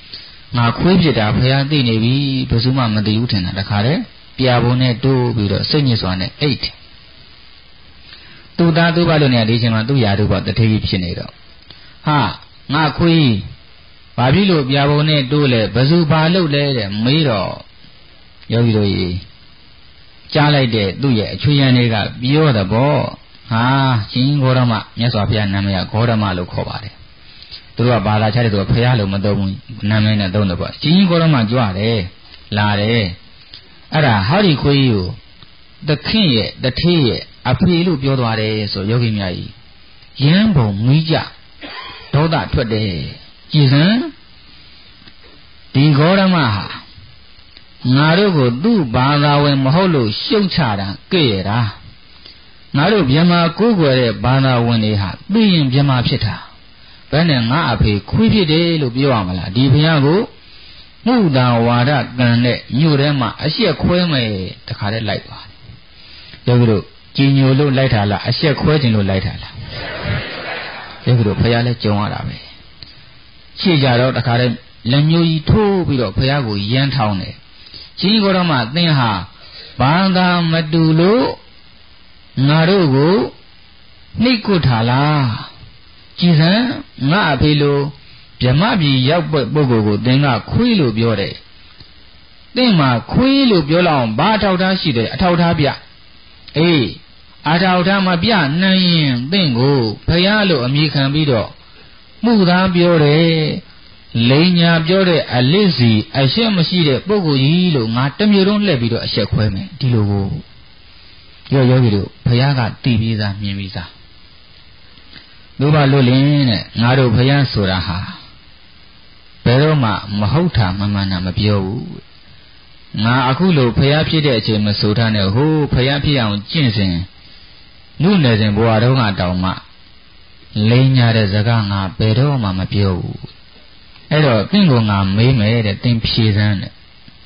Speaker 1: ငါခွေးဖြစ်တာဖះသိနေပြီဘယ်သူမှမသိဘူးထင်တာတခါတည်းပြာပုံနဲ့တိုးပြီးတော့စိတ်ညစ်စွာနဲ့အိတ်သူ့သားသူ့ဘလို့နေဒီချိန်မှာသူ့ယာတို့ကတထေးကြီးဖြစ်နေတော့ဟာငါခွေးဘာဖြစ်လို့ပြာပုံနဲ့တိုးလဲဘယ်သူဘာလုပ်လဲတဲ့မေးတော့ယောဂီတို့ကြီးကြားလိုက်တဲ့သူ့ရဲ့အချွေရန်တွေကပြောတဲ့ပေါ့ဟာရှင်ဂေါရမမြတ်စွာဘုရားနာမည်ကဂေါရမလို့ခေါ်ပါတယ်သူတို့ကဘာသာချတဲ့သူကဖះလို့မသုံးဘူးနာမည်နဲ့သုံးတယ်ပေါ့ရှင်ဂေါရမကြွတယ်လာတယ်အဲ့ဒါဟောဒီခွေးကြီးကိုသခင်ရဲ့တထေးရဲ့အဖေလို့ပြောသွားတယ်ဆိုယောဂီများကြီးရမ်းပုံမီးကြဒေါသထွက်တယ်ကြည်စံဒီဂေါရမဟာငါတို့ကိုသူ့ဘာသာဝင်မဟုတ်လို့ရှုတ်ချတာကြည့်ရတာငါတို့ဗြဟ္မာကိုးကွယ်တဲ့ဘာသာဝင်တွေဟာသိရင်ဗြဟ္မာဖြစ်တာဘယ်နဲ့ငါအဖေခွေးဖြစ်တယ်လို့ပြောရမလားဒီဘုရားကိုမှုတာဝါဒကံနဲ့ညို့ထဲမှာအရှက်ခွဲမယ်တခါတည်းလိုက်သွားတယ်ယောဂီတို့ကြည်ညိုလို့လိုက်တာလားအရှက်ခွဲခြင်းလို့လိုက်တာလားယောဂီတို့ဘုရားလည်းကြုံရတာပဲရှေ့ကြတော့တခါတည်းလက်မျိုးကြီးထိုးပြီးတော့ဘုရားကိုရမ်းထောင်းတယ်ကြီးကိုတော့မှသင်ဟာဘာသာမတူလို့ငါတို့ကိုနှိတ်ကွထားလားကြည်စံငါအဖေလိုဗြဟ္မပြည်ရောက်တဲ့ပုဂ္ဂိုလ်ကိုသင်ကခွေးလို့ပြောတယ်သင်မှာခွေးလို့ပြောလောက်အောင်ဘာအထောက်ထားရှိတယ်အထောက်ထားပြအေးအထောက်ထားမပြနိုင်ရင်သင်ကိုဖယားလို့အမည်ခံပြီးတော့မှုသားပြောတယ်လိန်ညာပြောတဲ့အလစ်စီအရှက်မရှိတဲ့ပုဂ္ဂိုလ်ကြီးလို့ငါတမျိုးလုံးလှည့်ပြီးတော့အရှက်ခွဲမယ်ဒီလိုကိုရောယောဂီတို့ဘုရားကတည်ပြီးသားမြင်ပြီးသားတို့ဘာလို့လင်းတဲ့ငါတို့ဘုရားဆိုတာဟာဘယ်တော့မှမဟုတ်တာမမှန်တာမပြောဘူးငါအခုလို့ဘုရားဖြစ်တဲ့အချိန်မဆိုထားနဲ့ဟိုးဘုရားဖြစ်အောင်ကျင့်စဉ်နုနယ်စဉ်ဘဝတုန်းကတောင်မှလိန်ညာတဲ့စကားငါဘယ်တော့မှမပြောဘူးအဲ့တော့သင်ကိုငါမေးမယ်တဲ့သင်ဖြေစမ်းတဲ့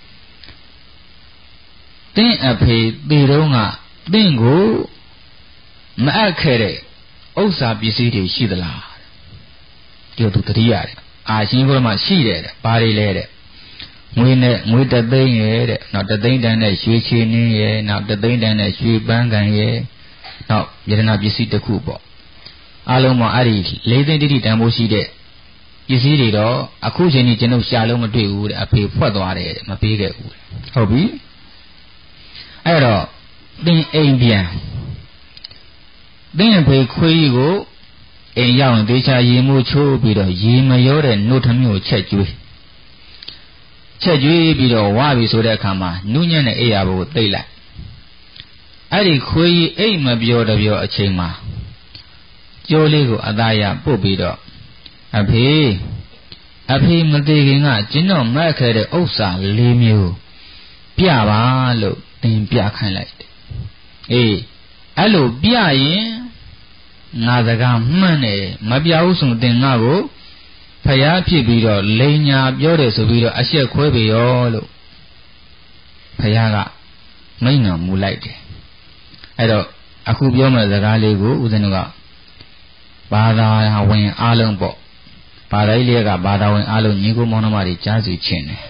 Speaker 1: သင်အဖေသေတော့ကသင်ကိုမအပ်ခဲ့တဲ့ဥစ္စာပစ္စည်းတွေရှိသလားဒီလိုသူတတိရတယ်အာရှင်ဘုရားမှာရှိတယ်တဲ့ဘာတွေလဲတဲ့ငွေနဲ့ငွေတသိန်းရဲ့တဲ့နောက်တသိန်းတန်နဲ့ရွှေချေနှင်းရဲ့နောက်တသိန်းတန်နဲ့ရွှေပန်းကန်ရဲ့နောက်ယတနာပစ္စည်းတစ်ခုပေါ့အလုံးမှာအဲ့ဒီလေးသိန်းတိတိတန်ဖို့ရှိတဲ့ပစ္စည်းတွေတော့အခုချိန်ကြီးကျွန်ုပ်ရှာလို့မတွေ့ဘူးတဲ့အဖေဖွက်သွားတယ်တဲ့မပေးခဲ့ဘူးဟုတ်ပြီအဲ့တော့သင်အိမ်ပြန်သင်အဖေခွေးကြီးကိုအိမ်ရောက်ရင်ဒေချာရေမိုးချိုးပြီးတော့ရေမရောတဲ့နှုတ်ထမျိုးချက်ကျွေးချက်ကျွေးပြီးတော့ဝါပြီဆိုတဲ့အခါမှာနုညံ့တဲ့အိယာဘကိုသိမ့်လိုက်အဲ့ဒီခွေးကြီးအိမ်မပြောတပြောအချိန်မှာကြိုးလေးကိုအသားရပုတ်ပြီးတော့အဖေအဖေမသေးခင်ကကျွန်တော်မတ်ခဲ့တဲ့ဥစ္စာလေးမျိုးပြပါလို့သင်ပြခိုင်းလိုက်တယ်အေးအဲ့လိုပြရင်ငါစကားမှန်တယ်မပြဘူးဆိုသင်ငါကိုဖျားဖြစ်ပြီးတော့လိန်ညာပြောတယ်ဆိုပြီးတော့အရှက်ခွဲပြီရောလို့ဖျားကမိန့်တော်မူလိုက်တယ်အဲ့တော့အခုပြောမယ့်စကားလေးကိုဦးဇင်းတို့ကဘာသာဝင်အားလုံးပေါ့ဘာသာရေးလေးကဘာသာဝင်အားလုံးညီကိုမောင်နှမတွေကြားစီခြင်းတယ်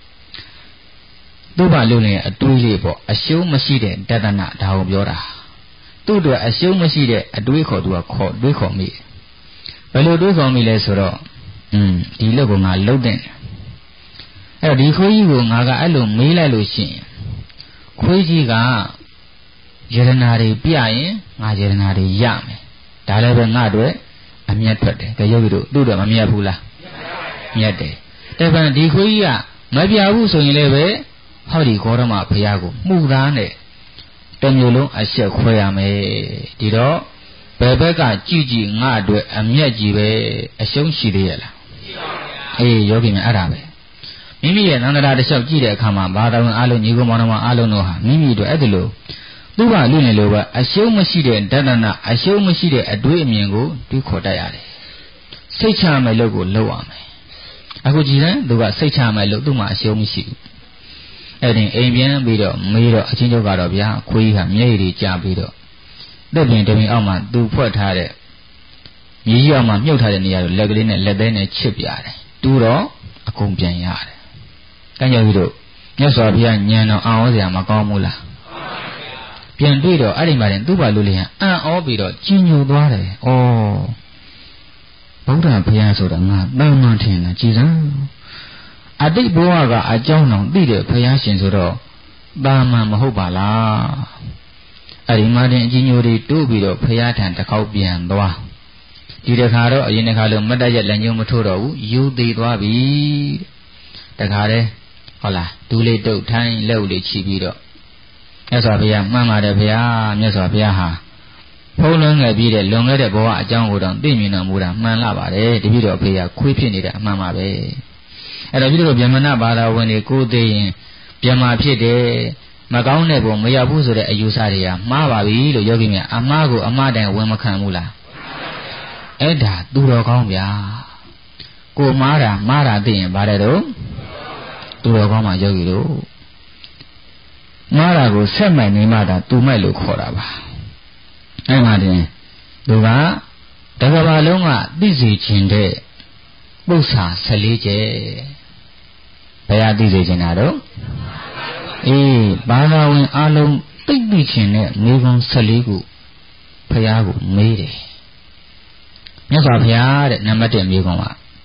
Speaker 1: သူ့ဘာလို့လဲအတွေးလေးပေါ့အရှုံးမရှိတဲ့တဒနာဒါကိုပြောတာသူ့အတွက်အရှုံးမရှိတဲ့အတွေးခေါ်သူကခေါ်တွေးခေါ်မိဘယ်လိုတွေးခေါ်မိလဲဆိုတော့อืมဒီလောက်ကိုငါလှုပ်တဲ့အဲ့တော့ဒီခွေးကြီးကိုငါကအဲ့လိုမေးလိုက်လို့ရှိရင်ခွေးကြီးကယရနာတွေပြရင်ငါယရနာတွေရမယ်ဒါလည်းပဲငါတို့အမျက်ထွက်တယ်ကြယောဂီတို့သူ့တော့မမျက်ဘူးလားမျက်တယ်တပံဒီခွေးကြီးကမပြဘူးဆိုရင်လည်းပဲဟောဒီဂေါရမဘုရားကိုမှုသားနဲ့တမျိုးလုံးအဆက်ခွဲရမယ်ဒီတော့ဘယ်ဘက်ကကြည်ကြည်ငါအတွက်အမျက်ကြီးပဲအရှုံးရှိသေးရလားရှိပါဘူးအေးယောဂီများအဲ့ဒါပဲမိမိရဲ့နန္ဒရာတစ်လျှောက်ကြည့်တဲ့အခါမှာဘာသာဝင်အားလုံးညီကောင်မောင်နှမအားလုံးတို့ဟာမိမိတို့အဲ့ဒါလို့သူ့ဘာလူနေလို့ပဲအရှုံးမရှိတဲ့ဒသနာအရှုံးမရှိတဲ့အတွေးအမြင်ကိုတွေးခေါ်တတ်ရတယ်စိတ်ချမယ်လို့ကိုလုပ်ရမယ်အခုကြည်တယ်သူကစိတ်ချမယ်လို့သူ့မှာအရှုံးမရှိဘူးအဲ့ဒီအိမ်ပြန်ပြီးတော့မေးတော့အချင်းချုပ်ကတော့ဗျာခွေးကြီးကမျက်ရည်တွေကျပြီးတော့တက်ပြင်တပင်အောက်မှာသူဖွက်ထားတဲ့မြေကြီးအောက်မှာမြုပ်ထားတဲ့နေရာကိုလက်ကလေးနဲ့လက်သေးနဲ့ချစ်ပြရတယ်
Speaker 2: တူတော့အကုန်ပြန်ရတယ်ကံကြောင့်ဒီတို့မြတ်စွာဘုရားဉာဏ်တော်အောင်စရာမကောင်းဘူးလားပြန်တွေ့တော့အဲ့ဒီမှာတင်သူ့ဘာလို့လဲအံ့ဩပြီးတော့ကြီးညိုသွားတယ်ဩဗုဒ္ဓဘုရားဆိုတာငါတန်မှန်ထင်တယ်ကြည်စမ်းအတိတ်ဘဝကအကြောင်းတော်သိတဲ့ဘုရားရှင်ဆိုတော့တာမန်မဟုတ်ပါလားအဲ့ဒီမှာတင်အကြီးညိုတွေတိုးပြီးတော့ဘုရားထံတစ်ခေါက်ပြန်သွားဒီတခါတော့အရင်တစ်ခါလုံးမတ်တရက်လက်ညှိုးမထိုးတော့ဘူးယူသေးသွားပြီတခါတည်းဟုတ်လားဒူးလေးတုတ်ထိုင်းလက်ဦးလေးချီပြီးတော့မြတ်စွာဘုရားမှန်ပါတယ်ဗျာမြတ်စွာဘုရားဟာဖုံးလွှမ်းခဲ့ပြီးတဲ့လွန်ခဲ့တဲ့ဘဝအကြောင်းကိုတော့သိမြင်တော်မူတာမှန်လာပါတယ်တပည့်တော်ဖေကခွေးဖြစ်နေတဲ့အမှန်ပါပဲအဲ့တော့ပြီးတော့ဗျမနဘာသာဝင်တွေကိုသိရင်ဗျမဖြစ်တယ်မကောင်းတဲ့ဘုံမရောက်ဘူးဆိုတဲ့အယူဆတွေကမှားပါပြီလို့ယောဂီများအမှားကိုအမှားတိုင်ဝင်မခံဘူးလားအဲ့ဒါသူတော်ကောင်းဗျာကိုမှားတာမှားတာသိရင်ဗါတယ်တော့သူတော်ကောင်းမှယောဂီတို့မှားတာကိုဆက်မှန်နေမှသာသူမိုက်လို့ခေါ်တာပါအဲ့မှာတင်သူကတကဘာလုံးကသိစေခြင်းတဲ့ပု္ပ္ပာဆယ်လေးကျဲဘယ်ဟာသိစေခြင်းတာတော့အေးဘာသာဝင်အလုံးသိသိခြင်းနဲ့မိဘဆယ်လေးခုဖရာကိုမေးတယ်မြတ်စွာဘုရားတဲ့နံပါတ်တစ်မိကုံက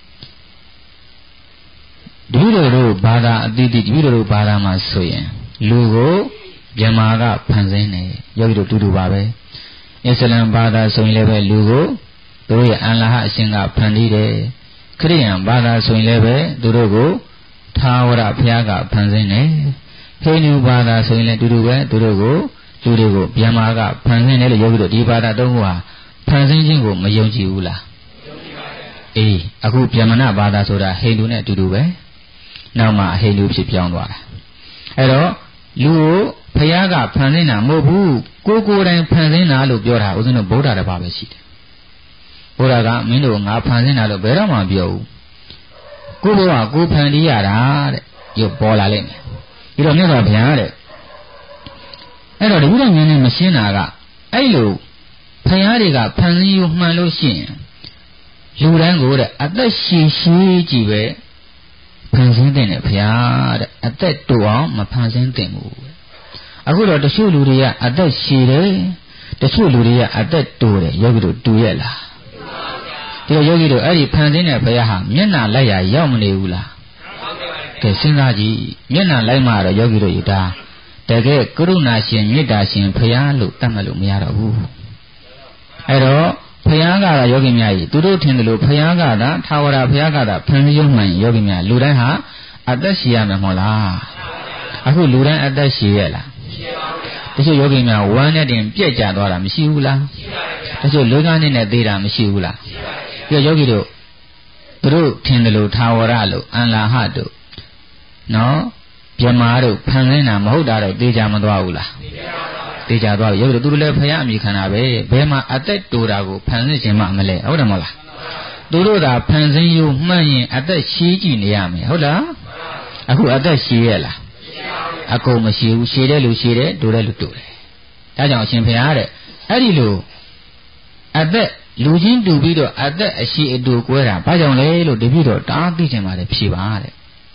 Speaker 2: ဒီလိုတို့ဘာသာအတိတိဒီလိုတို့ဘာသာမှာဆိုရင်လူကိုဗြဟ္မာကဖန်ဆင်းတယ်ယောဂီတို့တူတူပါပဲအစ္စလမ်ဘာသာဆိုရင်လည်းပဲလူကိုသူတို့ရဲ့အလ္လာဟ်အရှင်ကဖန်တီးတယ်ခရစ်ယာန်ဘာသာဆိုရင်လည်းပဲသူတို့ကိုသာဝရဘုရားကဖန်ဆင်းတယ်ဟိန္ဒူဘာသာဆိုရင်လည်းတူတူပဲသူတို့ကိုလူတွေကိုဗြဟ္မာကဖန်ဆင်းတယ်လို့ယောဂီတို့ဒီဘာသာသုံးခုဟာဖန်ဆင်းခြင်းကိုမယုံကြည်ဘူးလားယုံကြည်ပါတယ်အေးအခုဗြဟ္မဏဘာသာဆိုတာဟိန္ဒူနဲ့အတူတူပဲနောက်မှဟိန္ဒူဖြစ်ပြောင်းသွားတာအဲ့တော့လူကိုဘုရားကဖန်ဆင်းတာမဟုတ်ဘူးကိုကိုယ်တိုင်ဖန်ဆင်းတာလို့ပြောတာဦးဇင်းတို့ဗုဒ္ဓတစ်ပါးပဲရှိတယ်ဘုရားကမင်းတို့ငါဖန်ဆင်းတာလို့ဘယ်တော့မှပြောဘူးကိုဘဝကိုဖန်တီးရတာတဲ့ရုပ်ပေါ်လာလိမ့်မယ်ပြီးတော့မြတ်စွာဘုရားတဲ့အဲ့တော့ဒီလိုဉာဏ်နဲ့မရှင်းတာကအဲ့လိုဘုရားတွေကဖန်ဆင်းယူမှန်လို့ရှိရင်လူတိုင်းကိုတဲ့အသက်ရှည်ရှည်ကြည့်ပဲဖန်ဆင်းတဲ့ဘုရားတဲ့အသက်တူအောင်မဖန်ဆင်းသင့်ဘူးအခုတော့တချို့လူတွေကအသက်ရှည်တယ်တချို့လူတွေကအသက်တူတယ်ယောဂီတို့တူရဲ့လားတူပါဗျာဒီတော့ယောဂီတို့အဲ့ဒီဖန်ဆင်းတဲ့ဘုရားဟာမျက်နှာလိုက်ရရောက်မနေဘူးလားကဲစဉ်းစားကြည့်မျက်နှာလိုက်မှတော့ယောဂီတို့ယူတာတကယ်ကရုဏာရှင်မေတ္တာရှင်ဘုရားလို့တတ်မှတ်လို့မရတော့ဘူးအဲ့တော့ဘုရားကယောဂီများကြီးသူတို့ထင်တယ်လို့ဘုရားကသာသာဝရဘုရားကသာဖန်ဆင်းရုံမှန်ယောဂီများလူတိုင်းဟာအသက်ရှည်ရမယ်မဟုတ်လားအခုလူတိုင်းအသက်ရှည်ရဲ့လားတချို့ယောဂီများဝမ်းနဲ့တင်ပြက်ကြသွားတာမရှိဘူးလားတချို့လူကနဲ့နဲ့သေးတာမရှိဘူးလားပြီးတော့ယောဂီတို့သူတို့ထင်တယ်လို့သာဝရလို့အလ္လာဟ်တို့နော်ဗြဟ္မာတို့ဖန်ဆင်းတာမဟုတ်တာတော့သိကြမသွားဘူးလားသိကြသွားပြီယောဂီတို့သူတို့လည်းဖယားအမိခံတာပဲဘယ်မှာအသက်တူတာကိုဖန်ဆင်းခြင်းမှမလဲဟုတ်တယ်မဟုတ်လားသူတို့သာဖန်ဆင်းယူမှန်ရင်အသက်ရှည်ကြည့်နေရမယ်ဟုတ်လားအခုအသက်ရှည်ရဲ့လားအကုန်မရှိဘူးရှည်တဲ့လူရှည်တယ်တူတဲ့လူတူတယ်ဒါကြောင့်အရှင်ဘုရားတဲ့အဲ့ဒီလိုအသက်လူချင်းတူပြီးတော့အသက်အရှိအတူကွဲတာဘာကြောင့်လဲလို့တပည့်တော်တားသိချင်ပါတယ်ဖြေပါတဲ့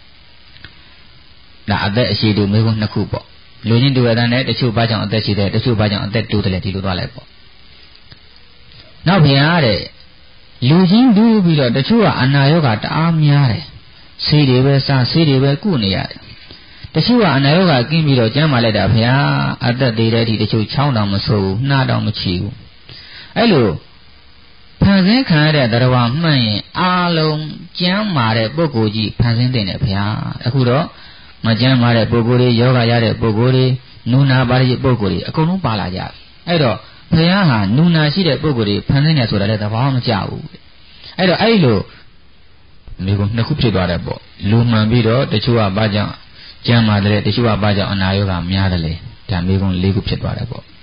Speaker 2: ဒါအသက်အရှိတူမျိုးနှစ်ခုပေါ့လူချင်းတူရတဲ့နဲ့တချို့ဘာကြောင့်အသက်ရှိတယ်တချို့ဘာကြောင့်အသက်တူတယ်လဲဒီလိုသွားလိုက်ပေါ့နောက်ဘုရားတဲ့လူချင်းတူပြီးတော့တချို့ကအနာရောဂါတအားများတယ်ဆေးတွေပဲစားဆေးတွေပဲကုနေရတယ်တချို့ကအနာရောဂါကင်းပြီးတော့ကျမ်းမာလိုက်တာဘုရားအသက်သေးတဲ့အထိတချို့ချောင်းတောင်မဆိုးဘူးနှာတောင်မချီဘူးအဲ့လိုဖန်ဆင်းခံရတဲ့တရားဝမှန်ရင်အားလုံးကျမ်းမာတဲ့ပုဂ္ဂိုလ်ကြီးဖန်ဆင်းတဲ့ဘုရားအခုတော့မကျမ်းမာတဲ့ပုဂ္ဂိုလ်တွေယောဂရတဲ့ပုဂ္ဂိုလ်တွေနုနာပါတဲ့ပုဂ္ဂိုလ်တွေအကုန်လုံးပါလာကြပြီအဲ့တော့ဘုရားဟာနုနာရှိတဲ့ပုဂ္ဂိုလ်တွေဖန်ဆင်းနေဆိုတာလည်းသဘောမကျဘူးအဲ့တော့အဲ့လိုမိကုနှစ်ခုဖြစ်သွားတယ်ပေါ့လူမှန်ပြီးတော့တချို့ကဘာကြောင့်ကျမ်းမာတယ်တချို့ကဘာကြောင့်အနာရောဂါများတယ်လေဒါမိကုလေးခုဖြစ်သွားတယ်ပေါ့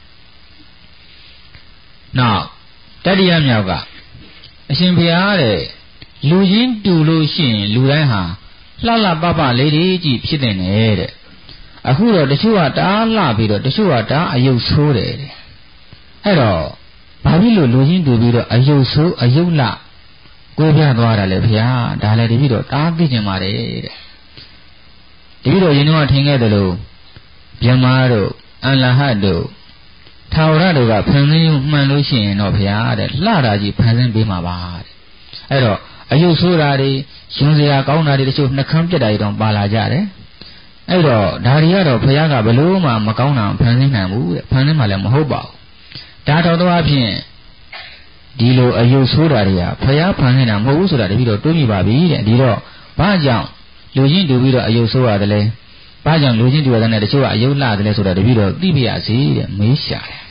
Speaker 2: နောက်တတိယမြောက်ကအရှင်ဘုရားတဲ့လူချင်းတူလို့ရှိရင်လူတိုင်းဟာလှလှပပလေးတွေကြည့်ဖြစ်တဲ့တဲ့အခုတော့တချို့ကတအားလှပြီးတော့တချို့ကတအားအယုတ်ဆိုးတယ်တဲ့အဲ့တော့ဘာဖြစ်လို့လူချင်းတူပြီးတော့အယုတ်ဆိုးအယုတ်လှကိုပြသွားတာလေဗျာဒါလည်းတပည့်တော်တားသိကျင်ပါတယ်တဲ့တပည့်တော်ရင်တော့ထင်ခဲ့တယ်လို့မြမတို့အလဟတ်တို့ထာဝရတို့ကဖန်ဆင်းမှန်လို့ရှိရင်တော့ဗျာတဲ့လှတာကြီးဖန်ဆင်းပေးမှာပါတဲ့အဲ့တော့အယုတ်ဆိုးတာတွေရှင်စရာကောင်းတာတွေတချို့နှကမ်းပြက်တာတွေတော့ပါလာကြတယ်အဲ့တော့ဒါတွေကတော့ဘုရားကဘလို့မှမကောင်းတာဖန်ဆင်းနိုင်ဘူးတဲ့ဖန်ဆင်းမှလည်းမဟုတ်ပါဘူးဒါတော်တော့အဖြစ်ဒီလိုအယုတ်ဆိုးတာတွေကဘုရားဖန်ဆင်းတာမဟုတ်ဘူးဆိုတာတပည့်တော်တွေးမိပါပြီတဲ့ဒီတော့ဘာကြောင့်လူချင်းတူပြီးတော့အယုတ်ဆိုးရတယ်လဲဘာကြောင့်လူချင်းတူရတဲ့တချို့ကအယုတ်လှတယ်လဲဆိုတာတပည့်တော်သိပြရစီတဲ့မေးရှာတယ်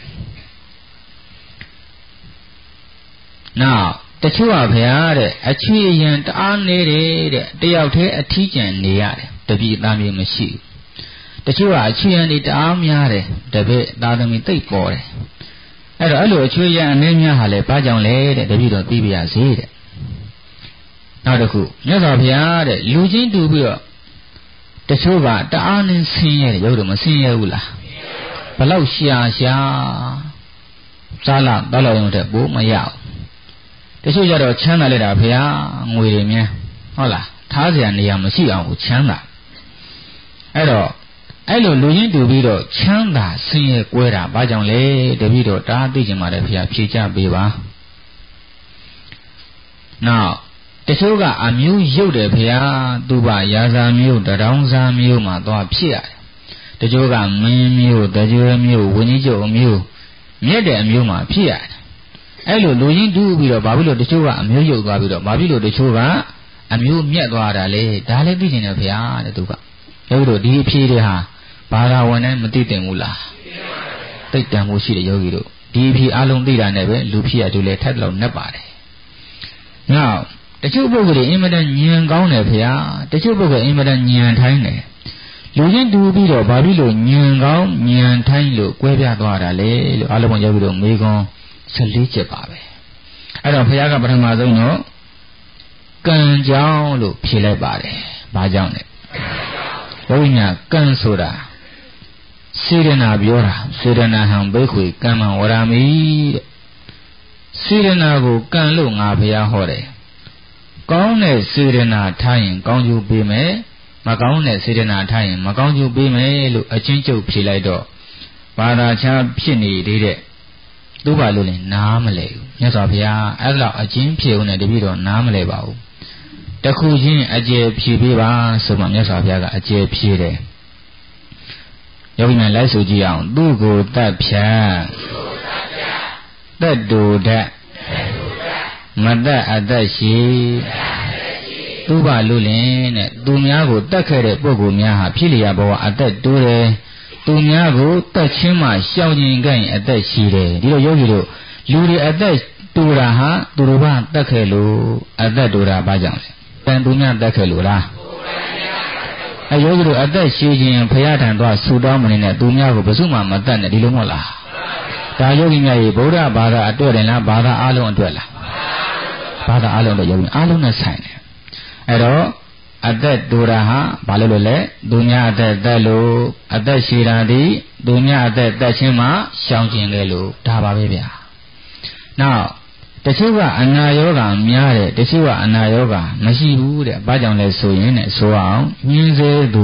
Speaker 2: နောက်တချို့ကဘုရားတဲ့အချွေရန်တအားနေတယ်တဲ့တယောက်တည်းအထီးကျန်နေရတယ်တပည့်သားမျိုးမရှိဘူးတချို့ကအချွေရန်တွေတအားများတယ်တပည့်သားသမီးသိပ်ပေါ်တယ်အဲ့တော့အဲ့လိုအချွေရန်အနည်းများဟာလဲဘာကြောင့်လဲတဲ့တပည့်တော်သိပြရစီတဲ့နောက်တစ်ခုမြတ်စွာဘုရားတဲ့လူချင်းတူပြီးတော့တချို့ကတအားနဲ့ဆင်းရဲတယ်ရုပ်တော့မဆင်းရဲဘူးလားဘလောက်ရှာရှာစားလာတော့လို့ရုံတဲ့ဘိုးမရဘူးတချို့ကြတော့ချမ်းသာလိုက်တာဘုရားငွေတွေမြန်းဟုတ်လားထားစရာနေရာမရှိအောင်ကိုချမ်းသာအဲ့တော့အဲ့လိုလူချင်းတူပြီးတော့ချမ်းသာဆင်းရဲကွဲတာဘာကြောင့်လဲတပည့်တော်တားသိချင်ပါတယ်ဘုရားဖြေချပေးပါနောက်တချို့ကအမျိုးရုပ်တယ်ဘုရားသူပါရာဇာမျိုးတရောင်းစားမျိုးမှာသွားဖြစ်ရတယ်တချို့ကမင်းမျိုးတကြွယ်မျိုးဝင်းကြီးကျုပ်မျိုးမြက်တဲ့အမျိုးမှာဖြစ်ရတယ်အဲ့လိုလူချင်းတူပြီးတော့ဘာဖြစ်လို့တချို့ကအမျိုးရုပ်သွားပြီးတော့ဘာဖြစ်လို့တချို့ကအမျိုးမြက်သွားတာလေဒါလည်းသိချင်တယ်ဘုရားတဲ့သူကယောဂီတို့ဒီအဖြေတွေဟာဘာသာဝင်တိုင်းမသိတင်ဘူးလားသိတန်မှုရှိတယ်ယောဂီတို့ဒီအဖြေအလုံးသိတာနဲ့ပဲလူဖြစ်ရတူလဲထက်တော့နှက်ပါတယ်နောက်တချို့ပုဂ္ဂိုလ်တွေအင်မတန်ဉာဏ်ကောင်းတယ်ဘုရားတချို့ပုဂ္ဂိုလ်အင်မတန်ဉာဏ်ထိုင်းတယ်လူချင်းတူပြီးတော့ဘာဖြစ်လို့ဉာဏ်ကောင်းဉာဏ်ထိုင်းလို့ကွဲပြားသွားတာလဲလို့အလုံးယောဂီတို့မေးခွန်းဆယ်လေးချက်ပါပဲအဲ့တော့ဘုရားကပထမဆုံးတော့ကံကြောင့်လို့ဖြေလိုက်ပါတယ်ဘာကြောင့်လဲဘုရားညာကံဆိုတာစေရနာပြောတာစေရနာဟံဘိက္ခွေကမ္မံဝရမိတဲ့စေရနာကိုကံလို့ငါဘုရားဟောတယ်ကောင်းတဲ့စေရနာထားရင်ကောင်းကျိုးပေးမယ်မကောင်းတဲ့စေရနာထားရင်မကောင်းကျိုးပေးမယ်လို့အချင်းချုပ်ဖြေလိုက်တော့ဘာသာခြားဖြစ်နေသေးတဲ့သူ့ဘာလို့လဲနားမလဲဘူးမြတ်စွာဘုရားအဲ့လောက်အချင်းဖြေဦးနဲ့တပည့်တော်နားမလဲပါဘူးတခုချင်းအကျယ်ဖြေပေးပါဆိုမှမြတ်စွာဘုရားကအကျယ်ဖြေတယ်ယောဂီများလိုက်ဆိုကြည့်အောင်သူ့ကိုတတ်ဖြတ်တတ်တူတတ်မတတ်အသက်ရှိသူ့ဘာလို့လဲတဲ့သူများကိုတတ်ခဲ့တဲ့ပုဂ္ဂိုလ်များဟာဖြစ်လျာဘဝအသက်တိုးတယ်သူများကိုတတ်ချင်းမှရှောင်ကျင်ကြရင်အသက်ရှိတယ်ဒီလိုယောဂီတို့လူတွေအသက်တိုးတာဟာသူတို့ဘာတတ်ခဲ့လို့အသက်တိုးတာဘာကြောင့်လဲတန်သူများတတ်ခဲ့လို့လားအဲယောဂီတို့အသက်ရှိခြင်းဘုရားထံသွားဆူတောင်းမနေနဲ့သူများကိုဘယ်သူမှမတတ်နဲ့ဒီလိုမဟုတ်လားဒါယောဂီများရေဗုဒ္ဓဘာသာအတွက်တယ်လားဘာသာအလုံးအတွက်လားဘာသာအလုံးတော့ယောဂီအလုံးနဲ့ဆိုင်တယ်အဲ့တော့အသက်တူတာဟာဘာလို့လဲလဲသူများအသက်တက်လို့အသက်ရှိတာဒီသူများအသက်တက်ခြင်းမှရှောင်ကျင်လေလို့ဒါပါပဲဗျာနောက်တချို့ကအနာယောဂများတယ်တချို့ကအနာယောဂမရှိဘူးတဲ့ဘာကြောင့်လဲဆိုရင်တဲ့ဆိုအောင်ညင်းစေသူ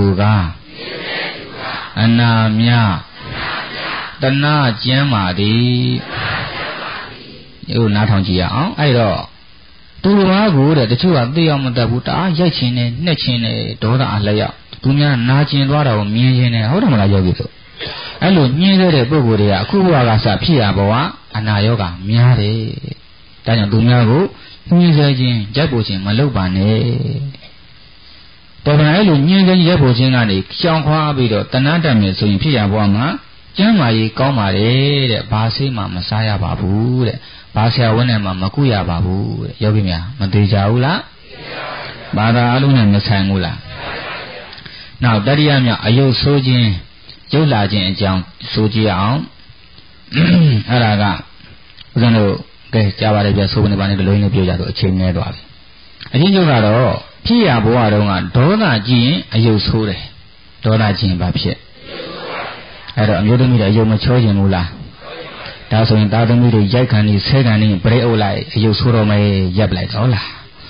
Speaker 2: ကအနာများတဏှာကျမ်းပါသည်ဒီလိုနားထောင်ကြည့်ရအောင်အဲ့တော့သူတစ်ပါးကိုတဲ့တချို့ကသိအောင်မတတ်ဘူးတအားရိုက်ချင်တယ်နှက်ချင်တယ်ဒေါသအလျောက်သူများနာကျင်သွားတာကိုမြင်ရင်လည်းဟုတ်တယ်မလားယောဂီတို့အဲ့လိုညှင်းတဲ့ပုဂ္ဂိုလ်တွေကအခုဘဝကစဖြစ်ရဘဝအနာယောဂများတယ်ဒါကြောင့်သူများကိုညှင်းစေခြင်းရိုက်ပို့ခြင်းမလုပ်ပါနဲ့တော်တယ်အဲ့လိုညှင်းစေရိုက်ပို့ခြင်းကနေရှောင်ခွာပြီးတော့တဏှာတတ်မယ်ဆိုရင်ဖြစ်ရဘဝမှာကျမ်းမာရေးကောင်းပါတယ်တဲ့ဘာဆေးမှမစားရပါဘူးတဲ့ဘာဆရာဝန်နဲ့မှမကုရပါဘူးတဲ့ယောဂီများမသေးကြဘူးလားဘာသာအလုံးနဲ့မဆိုင်ဘူးလားနောက်တတိယမြောက်အယုတ်ဆိုးခြင်းရုပ်လာခြင်းအကြောင်းဆိုကြည့်အောင်အဲ့ဒါကဦးဇင်းတို့ကဲကြားပါတယ်ပြဆိုးနေပါနဲ့ဒီလိုလေးပြောကြတော့အချိန်နည်းသွားပြီအချင်းချုပ်ကတော့ဖြစ်ရဘဝတုန်းကဒေါသကြည့်ရင်အယုတ်ဆိုးတယ်ဒေါသကြည့်ရင်ဘာဖြစ်အဲ့တော့အမျိုးသမီးတွေအယုတ်မချောခြင်းဘူးလားဒါဆိုရင်သားသမီးတွေရိုက်ခံနေဆဲခံနေပြိအုပ်လိုက်အယုတ်ဆိုးတော့မယ်ရပ်လိုက်တော့လား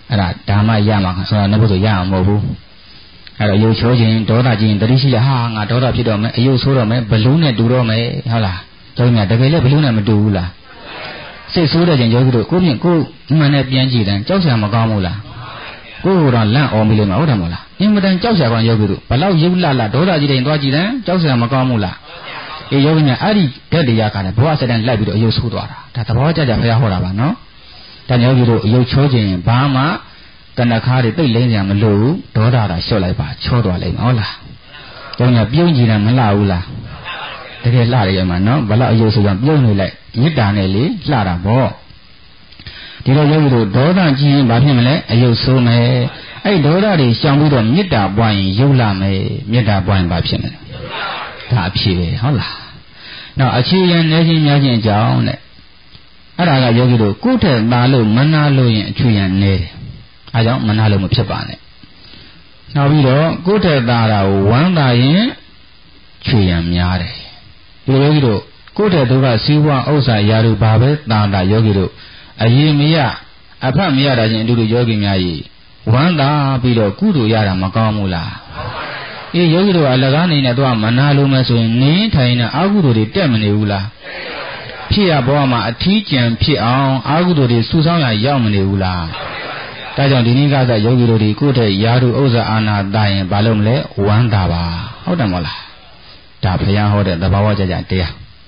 Speaker 2: အဲ့ဒါဓမ္မရမှာဆိုတာလည်းဘုဆိုရအောင်မဟုတ်ဘူးအဲ့တော့အယုတ်ချိုးခြင်းဒေါသကြီးရင်တတိရှိလဲဟာငါဒေါသဖြစ်တော့မယ်အယုတ်ဆိုးတော့မယ်ဘလူးနဲ့တူတော့မယ်ဟုတ်လားကျောင်းမြတ်တကယ်လည်းဘလူးနဲ့မတူဘူးလားစိတ်ဆိုးတဲ့ချိန်ယောဂီတို့ကိုမြင့်ကိုမှန်နဲ့ပြန်ကြည့်တယ်ကြောက်စရာမကောင်းဘူးလားကိုယ်ကတော့လန့်အောင်ပြီလေမဟုတ်တယ်မို့လားအင်မတန်ကြောက်စရာကောင်းယောဂီတို့ဘလောက်ရုပ်လှလှဒေါသကြီးတိုင်းသွားကြည့်တယ်ကြောက်စရာမကောင်းဘူးလားအေးယောဂီများအဲ့ဒီဓာတ်တရားကလည်းဘဝစတဲ့လိုက်ပြီးတော့အယုတ်ဆိုးသွားတာဒါသဘောကျကျဖះဟောတာပါနော်ဒါယောဂီတို့အယုတ်ချိုးခြင်းဘာမှကနခါတွေတိတ်လိမ့်စရာမလိုဘူးဒေါသတာလျှော့လိုက်ပါချောသွားလိမ့်မယ်ဟုတ်လားကျောင်းကပြုံးကြည့်တယ်မလှဘူးလားတကယ်လှတယ်ရမှာနော်ဘလောက်အယုတ်ဆိုကြောင့်ပြုံးနေလိုက်မေတ္တာနဲ့လေလှတာပေါ့ဒီလိုယောဂီတို့ဒေါသကြီးရင်ဘာဖြစ်မလဲအယုတ်ဆိုးမယ်အဲ့ဒေါသတွေရှောင်ပြီးတော့မေတ္တာပွားရင်ယုတ်လာမယ်မေတ္တာပွားရင်ဘာဖြစ်မလဲဒါအဖြစ်ပဲဟုတ်လားနောက်အခြေရန်နေခြင်းများခြင်းအကြောင်းတဲ့အဲ့ဒါကယောဂီတို့ကိုယ်ထက်သားလို့မနာလို့ရင်အခြေရန်နေတယ်အဲကြောင့်မနာလို့မဖြစ်ပါနဲ့နောက်ပြီးတော့ကိုယ်ထက်သားတာကိုဝမ်းသာရင်ခြေရန်များတယ်ဒီလိုယောဂီတို့ကိုယ်ထက်သူကစီးပွားဥစ္စာရာထူဘာပဲတာတာယောဂီတို့အရင်မရအဖတ်မရတာချင်းအတူတူယောဂီများကြီးဝမ်းသာပြီးတော့ကုသိုလ်ရတာမကောင်းဘူးလားအေးယောဂီတို့အလကားနေနဲ့တော့မနာလို့မယ်ဆိုရင်နင်းထိုင်နေအာဟုတို့တွေတက်မနေဘူးလားဖြစ်ရဘောမှာအထီးကျန်ဖြစ်အောင်အာဟုတို့တွေစူဆောင်းရရောက်မနေဘူးလားဒါကြောင့်ဒီနေ့ကသာယောဂီတို့တွေကိုယ့်တဲ့ယာတုဥစ္စာအာနာတာရင်ဘာလို့မလဲဝမ်းသာပါဟုတ်တယ်မဟုတ်လားဒါဘုရားဟောတဲ့သဘာဝကြကြတရား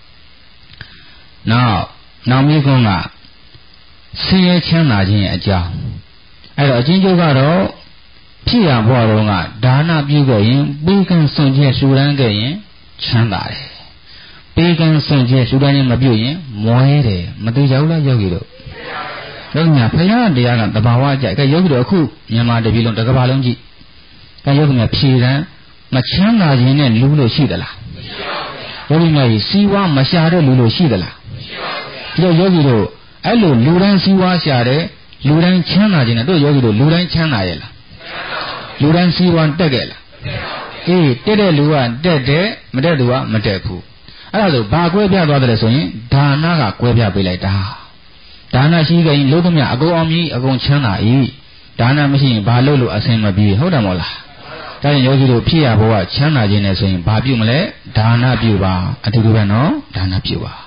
Speaker 2: နောက်နောက်မိကုန်းကဆင်းရဲချမ်းသာခြင်းရဲ့အကြောင်းအဲ့တော့အချင်းကျုပ်ကတော့ဖြစ်ရဘဝတော်ကဒါနပြုခဲ့ရင်ပေးကံစွန့်ကျဲရှူရမ်းခဲ့ရင်ချမ်းသာတယ်ပေးကံစွန့်ကျဲရှူရမ်းခြင်းမပြုရင်မွဲတယ်မသေးကြဘူးလားယောဂီတို့ယောဂီများဘုရားတရားကသဘာဝကြိုက်ကဲယောဂီတို့အခုမြန်မာတပြည်လုံးတစ်ကမ္ဘာလုံးကြည့်ကဲယောဂီများဖြေတန်းမချမ်းသာခြင်းနဲ့လူလို့ရှိသလားမရှိပါဘူးယောဂီများစီဝါမရှာတဲ့လူလို့ရှိသလားမရှိပါဘူးဒီယောဂီတို့အဲ့လိုလူတိုင်းစီဝါရှာတဲ့လူတိုင်းချမ်းသာခြင်းနဲ့တို့ယောဂီတို့လူတိုင်းချမ်းသာရဲ့လားလူတိုင်းစီဝါတက်ကြလားအေးတက်တဲ့လူကတက်တယ်မတက်သူကမတက်ဘူးအဲ့ဒါဆိုဘာကွဲပြားသွားတယ်ဆိုရင်ဒါနကကွဲပြားပေးလိုက်တာဒါနရှိကြရင်လို့သမျှအကုန်အောင်ကြီးအကုန်ချမ်းသာ၏ဒါနမရှိရင်ဘာလို့လို့အဆင်မပြေဟုတ်တယ်မို့လားဒါရင်ယောဂီတို့ဖြစ်ရဘဝချမ်းသာခြင်းနဲ့ဆိုရင်ဘာပြုမလဲဒါနပြုပါအတူတူပဲနော်ဒါနပြုပါ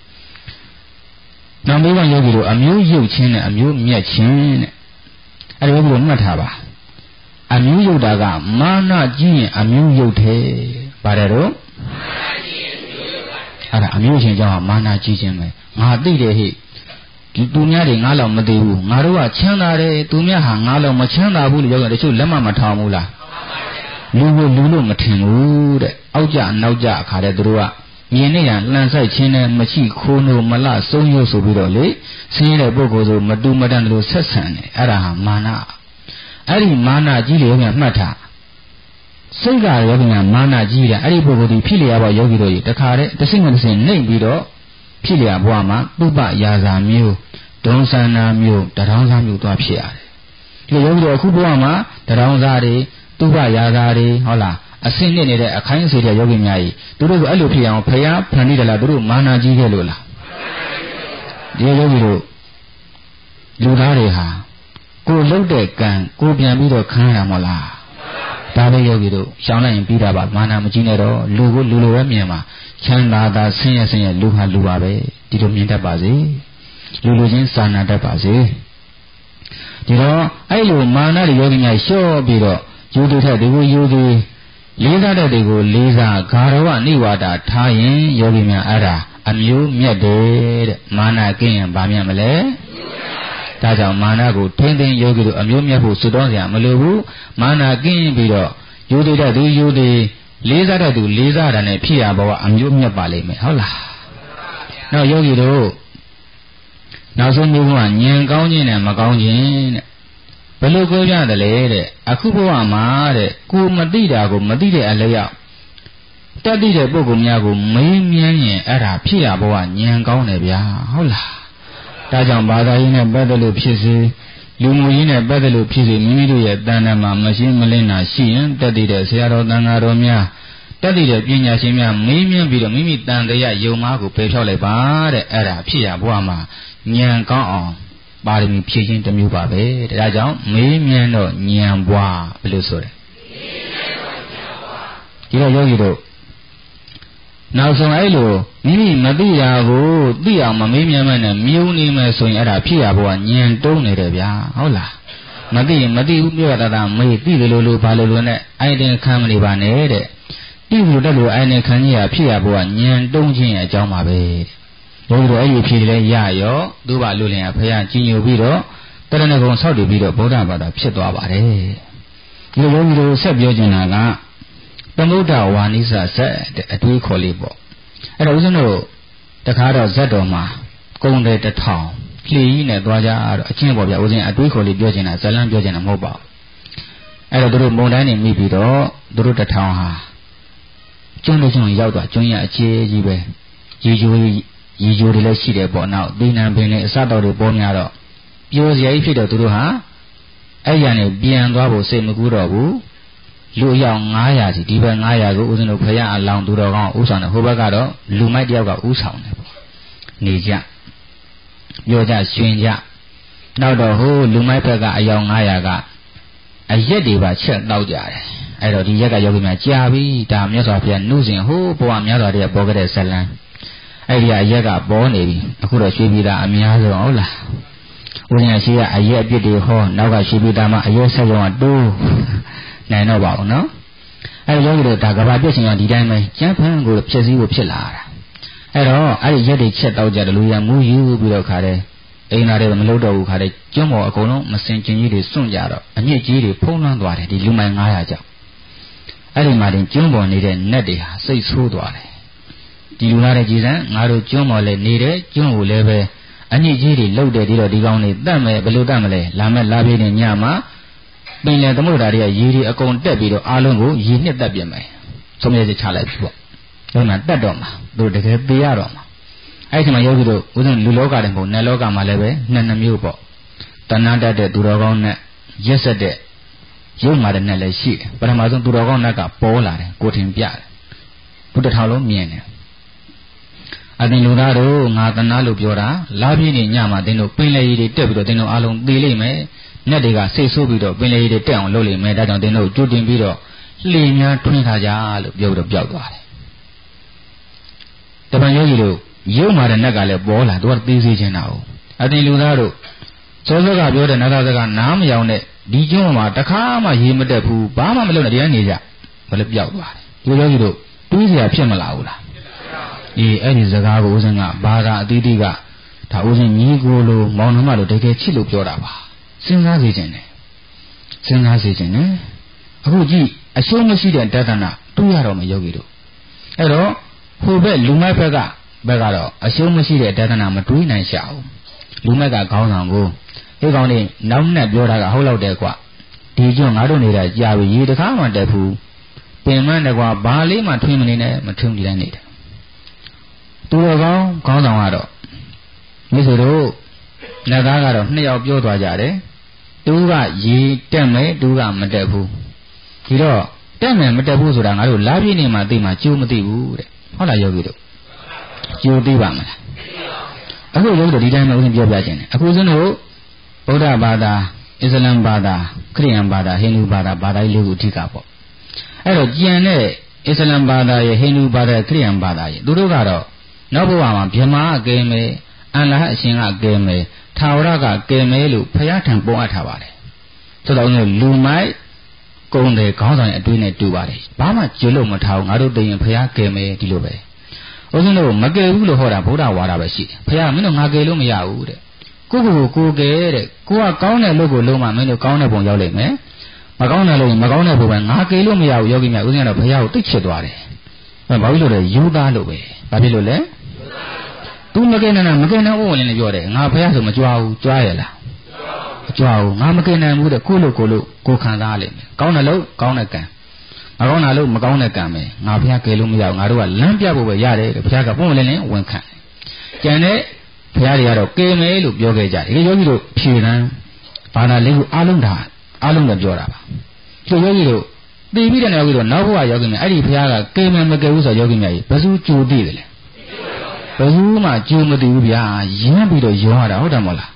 Speaker 2: နောက်မေးပါယောဂီတို့အမျိုးရုပ်ချင်းနဲ့အမျိုးမြတ်ချင်းတဲ့အဲ့ဒါယောဂီတို့မှတ်ထားပါအမျိုးရုပ်တာကမာနကြီးရင်အမျိုးရုပ်တယ်ပါတယ်တော့မာနကြီးရင်အမျိုးရုပ်တာအဲ့ဒါအမျိုးချင်းကြောင့်မာနကြီးခြင်းပဲငါသိတယ်ဟိဒီသူများတွေငါလောက်မသိဘူးငါတို့ကချမ်းသာတယ်သူများဟာငါလောက်မချမ်းသာဘူးလို့ယောဂီတချို့လက်မမထောင်ဘူးလားလူကိုလူလို့မထင်ဘူးတဲ့အောက်ကြနောက်ကြအခါတဲ့သူတို့ကမြင်နေရလှန်ဆိုင်ခြင်းနဲ့မရှိခိုးနိုးမလဆုံးရုပ်ဆိုပြီးတော့လေဆင်းရဲတဲ့ပုဂ္ဂိုလ်ဆိုမတူမတန်တယ်လို့ဆက်ဆံတယ်အဲ့ဒါဟာမာနအဲ့ဒီမာနကြီးတွေကမှတ်ထားစိတ်ကယောဂီကမာနကြီးတယ်အဲ့ဒီပုဂ္ဂိုလ်ဒီဖြစ်လျာဘယောဂီတို့ကြီးတခါတည်းတစ်စိမ့်တစ်စိမ့်နှိမ့်ပြီးတော့ဖြစ်လျာဘဝမှာပုပ္ပယာဇာမျိုးဒုံသန္နာမျိုးတထောင်းစားမျိုးသွားဖြစ်ရတယ်ဒီယောဂီတို့အခုဘဝမှာတထောင်းစားတွေပုပ္ပယာဇာတွေဟုတ်လားအစင်းနေနေတဲ့အခိုင်းအစေတဲ့ယောဂီများကြီးသူတို့ကအဲ့လိုဖြစ်အောင်ဖျားဖန်နေတယ်လားသူတို့မာနကြီးခဲ့လို့လားဒီယောဂီတို့လူသားတွေဟာကိုလှုပ်တဲ့ကံကိုပြန်ပြီးတော့ခံရမှာလားဒါလေးယောဂီတို့ရှောင်းလိုက်ရင်ပြီးတာပါမာနမကြီးနဲ့တော့လူကိုလူလိုပဲမြင်ပါချမ်းသာသာဆင်းရဲဆင်းရဲလူဟာလူပါပဲဒီလိုမြင်တတ်ပါစေလူလူချင်းစာနာတတ်ပါစေဒီတော့အဲ့လိုမာနတွေယောဂီများလျှော့ပြီးတော့ယူသူထက်ဒီကိုယူသူလေးစားတဲ့တွေကိုလေးစားဂါရဝနိဝါဒထားရင်ယောဂီများအဲ့ဒါအမျိုးမြတ်တယ်တဲ့မာနကင်းရင်ဗာမြတ်မလဲဒါကြောင့်မာနကိုထိမ့်သိမ်းယောဂီတို့အမျိုးမြတ်ဖို့စွတောင်းစရာမလိုဘူးမာနကင်းပြီးတော့ယူသေးတဲ့သူယူသေးလေးစားတဲ့သူလေးစားတာနဲ့ဖြစ်ရဘဝအမျိုးမြတ်ပါလိမ့်မယ်ဟုတ်လားနောက်ယောဂီတို့နောက်ဆုံးမျိုးကဉာဏ်ကောင်းခြင်းနဲ့မကောင်းခြင်းတဲ့ဘယ်လိုကိုပြတယ်လဲတဲ့အခုဘဝမှာတဲ့ကိုမသိတာကိုမသိတဲ့အလျောက်တတ်သိတဲ့ပုဂ္ဂိုလ်များကိုမေးမြန်းရင်အဲ့ဒါဖြစ်ရဘဝဉာဏ်ကောင်းတယ်ဗျာဟုတ်လားဒါကြောင့်ဘာသာရေးနဲ့ပတ်သက်လို့ဖြစ်စေလူမှုရေးနဲ့ပတ်သက်လို့ဖြစ်စေမိမိတို့ရဲ့တဏ္ဍာမှာမရှင်းမလင်းတာရှိရင်တတ်သိတဲ့ဆရာတော်တန်ဃာတော်များတတ်သိတဲ့ပညာရှင်များမေးမြန်းပြီးတော့မိမိတန်တရားယုံမားကိုပယ်ဖြောက်လိုက်ပါတဲ့အဲ့ဒါဖြစ်ရဘဝမှာဉာဏ်ကောင်းအောင်ပါရမီဖြည့်ခြင်းတစ်မျိုးပါပဲဒါကြောင့်မေးမြန်းတော့ဉာဏ်ပွားဘယ်လိုဆိုလဲဒီတော့ယောဂီတို့နောက်ဆုံးအဲ့လိုမိမိမသိတာကိုသိအောင်မမေးမြန်းမနဲ့မြုံနေမယ်ဆိုရင်အဲ့ဒါဖြစ်ရဖို့ကဉာဏ်တုံးနေတယ်ဗျာဟုတ်လားမသိရင်မသိဘူးပြောတာတာမေးသိတယ်လို့လို့ဘာလို့လို့နဲ့အဲ့တင်ခံမနေပါနဲ့တဲ့တိဘူးတက်လို့အဲ့နဲ့ခံကြီးရဖြစ်ရဖို့ကဉာဏ်တုံးခြင်းရဲ့အကြောင်းပါပဲယောဂီတို့အဲ့ဒီဖြစ်တယ်ရရောသူ့ဘာလို့လဲဖခင်ကြီးညိုပြီးတော့တရဏဂုံဆောက်တည်ပြီးတော့ဗုဒ္ဓဘာသာဖြစ်သွားပါတယ်ဒီလိုယောဂီတို့ဆက်ပြောချင်တာကသမုဒ္ဒဝါနိစ္စဇက်အတွေးခေါ်လေးပေါ့အဲ့တော့ဦးဇင်းတို့တခါတော့ဇက်တော်မှာကုံတယ်တစ်ထောင်လှေကြီးနဲ့သွားကြတော့အချင်းပေါ့ဗျာဦးဇင်းအတွေးခေါ်လေးပြောချင်တာဇလန်းပြောချင်တာမဟုတ်ပါဘူးအဲ့တော့တို့မုံတိုင်းနေမိပြီးတော့တို့တစ်ထောင်ဟာကျွန်းတို့ကျွန်းရောက်တော့ကျွန်းရအခြေကြီးပဲရေချိုးရေချိုးတွေလည်းရှိတယ်ပေါ့နောက်သီးနှံပင်တွေအစတော်တွေပေါ်များတော့ပျော်စရာကြီးဖြစ်တော့တို့ဟာအဲ့ရနေပြန်သွားဖို့စိတ်မကူးတော့ဘူးလူအယောက်ငါးရာစီဒီဘက်ငါးရာကိုဦးဇင်းတို့ဖယားအလောင်းသူတော်ကောင်းဥဆောင်တယ်ဟိုဘက်ကတော့လူမိုက်တယောက်ကဥဆောင်တယ်ပေါ့နေကြပြောကြရှင်ကြနောက်တော့ဟိုလူမိုက်ဘက်ကအယောက်ငါးရာကအရက်တွေပါချက်တောက်ကြတယ်အဲ့တော့ဒီရက်ကယောဂီများကြာပြီဒါမြတ်စွာဘုရားနှုတ်စဉ်ဟိုးဘဝမြတ်စွာဘုရားပေါ်ခဲ့တဲ့ဇလံအဲ့ဒီအရက်ကပေါ်နေပြီအခုတော့ရွှေပြည်သားအများဆုံးဟုတ်လားဦးဇင်းရှိကအရက်အပြစ်တွေဟောနောက်ကရွှေပြည်သားမှာအရက်ဆက်ကြောင်းကတိုးနိုင်တော့ပါဘူးနော်အဲ့ဒီယောဂီတို့ဒါကဘာပြည့်စင်ရဒီတိုင်းပဲကျန်းဖန်းကိုဖြစ်စည်းကိုဖြစ်လာတာအဲ့တော့အဲ့ဒီရက်တွေချက်တောက်ကြတယ်လူရမူးယူပြီးတော့ခါတယ်အိမ်သားတွေမလုပ်တော့ဘူးခါတယ်ကျွန်းပေါ်အကုန်လုံးမစင်ကျင်ကြီးတွေစွန့်ကြတော့အညစ်ကြီးတွေဖုံးလွှမ်းသွားတယ်ဒီလူမိုင်ငါးရာကြောင့်အဲ့ဒီမှာတင်ကျွန်းပေါ်နေတဲ့နတ်တွေဟာစိတ်ဆိုးသွားတယ်ဒီလူလာတဲ့ကြည်စံငါတို့ကျွန်းပေါ်လဲနေတယ်ကျွန်းကိုလည်းပဲအညစ်ကြီးတွေလှုပ်တယ်ဒီတော့ဒီကောင်းနေတတ်မယ်ဘယ်လိုတတ်မလဲလာမဲ့လာပြည့်နေညမှာပင်လေသမုဒ္ဒရာတွေကရေတွေအကုန်တက်ပြီးတော့အားလုံးကိုရေနှစ်တက်ပြင်မယ်ဆုံးဖြတ်ချက်ချလိုက်ပြီပေါ့ဒီမှာတက်တော့မှာသူတကယ်ပေးရတော့မှာအဲ့ဒီမှာယောဂီတို့ဦးဇင်းလူလောကတည်းကနတ်လောကမှာလည်းပဲနှစ်နှမျိုးပေါ့တဏှာတတ်တဲ့သူတော်ကောင်းနဲ့ရက်ဆက်တဲ့ရုပ်မာတဲ့နဲ့လည်းရှိတယ်ပထမဆုံးသူတော်ကောင်းနဲ့ကပေါ်လာတယ်ကိုထင်ပြတယ်ဘုဒ္ဓထောင်လုံးမြင်တယ်အတင်လူသားတို့ငါတဏှာလို့ပြောတာလာပြည့်နေညမှာတင်းတို့ပင်လေကြီးတွေတက်ပြီးတော့တင်းတို့အားလုံးသေလိမ့်မယ်နတ်တွေကစိတ်ဆိုးပြီးတော့ပင်လေကြီးတွေတက်အောင်လုပ်လိမ့်မယ်ဒါကြောင့်တင်းတို့ကြိုတင်ပြီးတော့လှေများထွင်းထားကြလို့ပြောပြီးတော့ပြောက်သွားတယ်တပံယောဂီတို့ရုပ်မာတဲ့နတ်ကလည်းပေါ်လာသူကသိစေချင်တာ哦အတင်လူသားတို့စောစောကပြောတဲ့နတ်သားကနားမယောင်တဲ့ဒီကျွန်းမှာတခါမှရေမတက်ဘူးဘာမှမလုပ်နဲ့ဒီကနေကြဘယ်လိုပြောက်သွားတယ်ဒီယောဂီတို့တွေးစရာဖြစ်မလာဘူးလားအေးအဲ့ဒီစကားကိုဦးဇင်းကဘာသာအသီးသီးကဒါဦးဇင်းညီကိုလိုမောင်နှမလိုတကယ်ချစ်လို့ပြောတာပါစဉ်းစားစေခြင်းနဲ့စဉ်းစားစေခြင်းနဲ့အခုကြည့်အရှုံးမရှိတဲ့တဒနာတွေးရတော့မယောဂီတို့အဲ့တော့ဟိုဘက်လူမိုက်ဘက်ကဘက်ကတော့အရှုံးမရှိတဲ့တဒနာမတွေးနိုင်ရှာဘူးလူမိုက်ကခေါင်းဆောင်ကိုဒီကောင်လေးနောက်နဲ့ပြောတာကဟုတ်လောက်တယ်ကွဒီကျွန်းငါတို့နေတာကြာပြီရေတခါမှတက်ဘူးပင်မနဲ့ကွာဘာလေးမှထွင်းမနေနဲ့မထွင်းကြည့်နေတယ်သူတော်ကောင်းခေါင်းဆောင်ကတော့မိတ်ဆွေတို့လက်သားကတော့နှစ်ယောက်ပြောသွားကြတယ်သူကရေတက်မယ်သူကမတက်ဘူးဒီတော့တက်မယ်မတက်ဘူးဆိုတာငါတို့လားပြည့်နေမှသိမှကြိုးမသိဘူးတဲ့ဟုတ်လားယောဂီတို့ကြိုးသိပါမလားအခုယောဂီတို့ဒီတိုင်းမှာဦးဇင်းပြောပြခြင်းတယ်အခုဦးဇင်းတို့ဗုဒ္ဓဘာသာအစ္စလမ်ဘာသာခရစ်ယာန်ဘာသာဟိန္ဒူဘာသာဘာသာလေးခုအဓိကပေါ့အဲ့တော့ကျန်တဲ့အစ္စလမ်ဘာသာရဲ့ဟိန္ဒူဘာသာခရစ်ယာန်ဘာသာရဲ့သူတို့ကတော့နောက်ဘဝမှာဗြဟ္မာကဲမယ်အလဟအရှင်ကကဲမယ်ထာဝရကကဲမယ်လို့ဘုရားထံပုံအပ်ထားပါတယ်ဆိုတော့လူမိုက်ကုံတယ်ခေါင်းဆောင်ရဲ့အတွေးနဲ့တူပါတယ်ဘာမှကျွလို့မထားဘူးငါတို့သိရင်ဘုရားကဲမယ်ဒီလိုပဲဦးဇင်းတို့မကဲဘူးလို့ဟောတာဗုဒ္ဓဝါဒပဲရှိတယ်ဘုရားမင်းတို့ငါကဲလို့မရဘူးတဲ့ကိုကိုကိုကိုကဲတဲ့ကိုကကောင်းတဲ့လို့ကိုလုံးမှမင်းတို့ကောင်းတဲ့ပုံရောက်လိမ့်မယ်မကောင်းတဲ့လို့မကောင်းတဲ့ပုံပဲငါကဲလို့မရဘူးယောဂီများဦးဇင်းကတော့ဘုရားကိုသိချစ်သွားတယ်ဘာဖြစ်လို့လဲယူသားလို့ပဲဘာဖြစ်လို့လဲသူမကဲနိုင်တာမကဲနိုင်ဘူးလည်းပြောတယ်ငါဘုရားဆိုမကြွားဘူးကြွားရလားမကြွားဘူးငါမကဲနိုင်ဘူးတဲ့ကိုလို့ကိုလို့ကိုခံစားလိမ့်မယ်ကောင်းတယ်လို့ကောင်းတဲ့ကံမကောင်းတာလို့မကောင်းတဲ့ကံပဲငါဘုရားကဲလို့မရဘူးငါတို့ကလမ်းပြဖို့ပဲရတယ်တဲ့ဘုရားကပုံလည်းလည်းဝန်ခံကျန်တဲ့ဘုရားတွေကတော့ကဲမယ်လို့ပြောခဲ့ကြတယ်ဒီယောဂီတို့ဖြေတန်းဘာသာလေးကိုအားလုံးဒါအားလုံးလည်းပြောတာပါဒီယောဂီတို့သိပြီးတဲ့ယောဂီတို့နောက်ဘဝယောဂီများအဲ့ဒီဘုရားကကဲမယ်မကဲဘူးဆိုယောဂီများကြီးဘယ်သူကြိုသိတယ်လဲဘယ်သူမှကြိုမသိဘူးဗျာရင်းပြီးတော့ယုံရတာဟုတ်တယ်မဟုတ်လား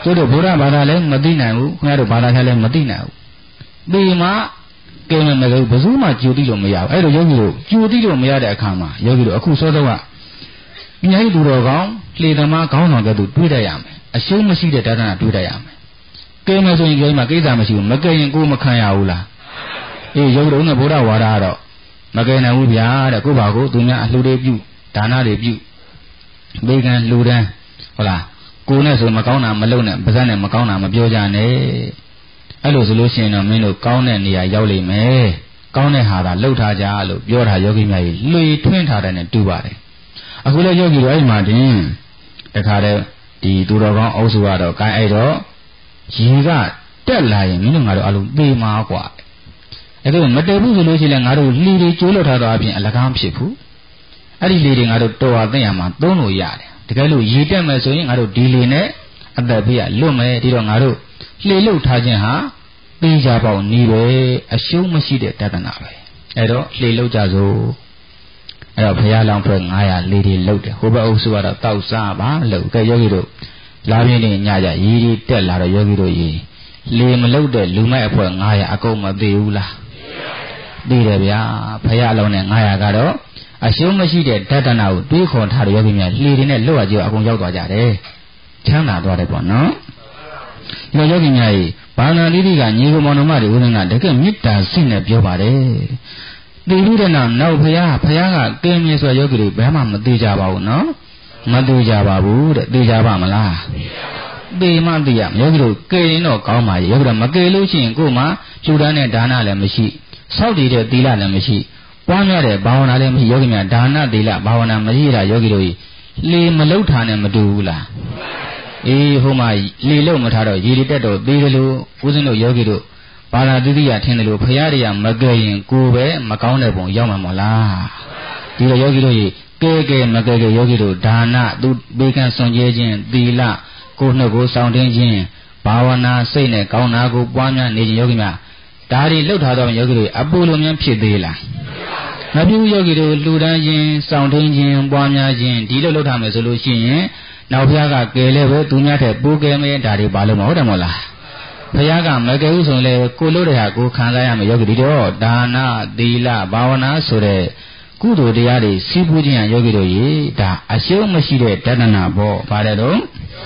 Speaker 2: တို့တို့ဗုဒ္ဓဘာသာလည်းမသိနိုင်ဘူးခင်ဗျားတို့ဘာသာခြားလည်းမသိနိုင်ဘူးဒီမှာကဲမယ်မလို့ဘယ်သူမှကြိုသိလို့မရဘူးအဲ့လိုယောဂီတို့ကြိုသိလို့မရတဲ့အခါမှာယောဂီတို့အခုစောစောကပညာရှိသူတော်ကောင်းလေသမားခေါင်းဆောင်ကတူတွေးတတ်ရမယ်အရှုံးမရှိတဲ့ဒါနတွေးတတ်ရမယ်ကဲမယ်ဆိုရင်ဒီမှာကိစ္စမရှိဘူးမကဲရင်ကိုယ်မခံရဘူးလားအေးယောဂီတို့နဲ့ဗုဒ္ဓဝါဒကတော့မကဲနိုင်ဘူးဗျာတဲ့ကိုယ့်ဘာကိုသူများအလှူတွေပြုဒါနတွေပြုဘေးကံလှူဒန်းဟုတ်လားကိုယ်နဲ့ဆိုမကောင်းတာမလုပ်နဲ့ပါးစပ်နဲ့မကောင်းတာမပြောကြနဲ့အဲ့လိုဆိုလို့ရှိရင်တော့မင်းတို့ကောင်းတဲ့နေရာရောက်လိမ့်မယ်ကောင်းတဲ့ဟာသာလှုပ်ထားကြလို့ပြောတာယောဂီများကြီးလွေထွင်းထားတဲ့နဲ့တူပါတယ်အခုလည်းယောဂီတို့အဲ့မှာတင်တခါတည်းဒီသူတော်ကောင်းအုပ်စုကတော့ကိုင်းအဲ့တော့ရေကတက်လာရင်မင်းတို့ငါတို့အလုံးသေမှာกว่าအဲ့ဒါမတည်ဘူးဆိုလို့ရှိရင်ငါတို့လှီတွေကျိုးလောက်ထားတော့အပြင်အလကားဖြစ်ဘူးအဲ့ဒီလေတွေငါတို့တော်ရသိရမှာသုံးလို့ရတယ်တကယ်လို့ရေတက်မယ်ဆိုရင်ငါတို့ဒီလေနဲ့အသက်ပြည့်လွတ်မယ်ဒီတော့ငါတို့လှေလုတ်ထားခြင်းဟာသိကြပေါ့နီးပဲအရှုံးမရှိတဲ့တဒနာပဲအဲ့တော့လှေလုတ်ကြစို့အဲ့တော့ဘုရားလောင်းဖွဲ့ငါးရာလေတွေလုတ်တယ်ဟိုဘက်အုပ်စုကတော့တောက်စားပါလို့ကဲယောဂီတို့လာပြင်းနေညကြရေတွေတက်လာတော့ယောဂီတို့ရေလေမလုတ်တဲ့လူမိုက်အဖွဲ့ငါးရာအကုန်မသေးဘူးလားသိတယ်ဗျာဘုရားလောင်းနဲ့ငါးရာကတော့အရှုံးမရှိတဲ့တဒနာကိုတွေးခေါ်ထားတဲ့ယောဂီများလှေတွေနဲ့လွတ်ရကြအကုန်ရောက်သွားကြတယ်ချမ်းသာသွားတယ်ပေါ့နော်ဒီယောဂီများကြီးဘာနာတိတိကညီကိုမောင်နှမတွေဦးဇင်းကတကယ်မေတ္တာစိတ်နဲ့ပြောပါတယ်သိပြီးတဲ့နောက်နောက်ဖရာဖရာကကင်းမြေဆိုယောဂီတွေဘယ်မှမသိကြပါဘူးနော်မသိကြပါဘူးတဲ့သိကြပါမလားသိမှသိရယောဂီတို့ကဲရင်တော့ကောင်းပါရဲ့ယောဂီတို့မကဲလို့ရှိရင်ကိုယ်မှဖြူတန်းတဲ့ဒါနလည်းမရှိစောက်တည်တဲ့သီလလည်းမရှိပွားများတဲ့ဘာဝနာလည်းမရှိယောဂီများဒါနသီလဘာဝနာမရှိတာယောဂီတို့လေမလုထာနဲ့မတူဘူးလားအေးဟိုမှာလေလုံးမထားတော့ရေတက်တော့သေးတယ်လို့ဦးဇင်းတို့ယောဂီတို့ဘာသာတိတိယထင်တယ်လို့ဖရာတွေကမကဲရင်ကိုယ်ပဲမကောင်းတဲ့ပုံရောက်မှာမလားဒီလိုယောဂီတို့ကြီးကဲကဲမကဲကဲယောဂီတို့ဒါနသူဘေကံစွန့်ကြဲခြင်းသီလကိုယ်နှုတ်ကိုစောင့်တင်းခြင်းဘာဝနာစိတ်နဲ့ကောင်းတာကိုပွားများနေခြင်းယောဂီများဒါတွေလှုပ်ထားတော့ယောဂီတို့အပူလိုများဖြစ်သေးလားမပြုယောဂီတို့လှူဒန်းခြင်းစောင့်တင်းခြင်းပွားများခြင်းဒီလိုလှုပ်ထားမယ်ဆိုလို့ရှိရင်နောက်ဘုရားကကယ်လဲပဲသူများတဲ့ပူကယ်မယ်ဒါတွေဘာလို့မဟုတ်တယ်မို့လားဘုရားကမကယ်ဘူးဆိုရင်လေကိုလို့တဲ့ဟာကိုခံစားရမယ်ယောဂီတို့ဒါနသီလဘာဝနာဆိုတဲ့ကုသိုလ်တရားတွေစီးပူးခြင်းယောဂီတို့ရေဒါအရှုံးမရှိတဲ့တဒနာပေါ့ဗါတယ်တော့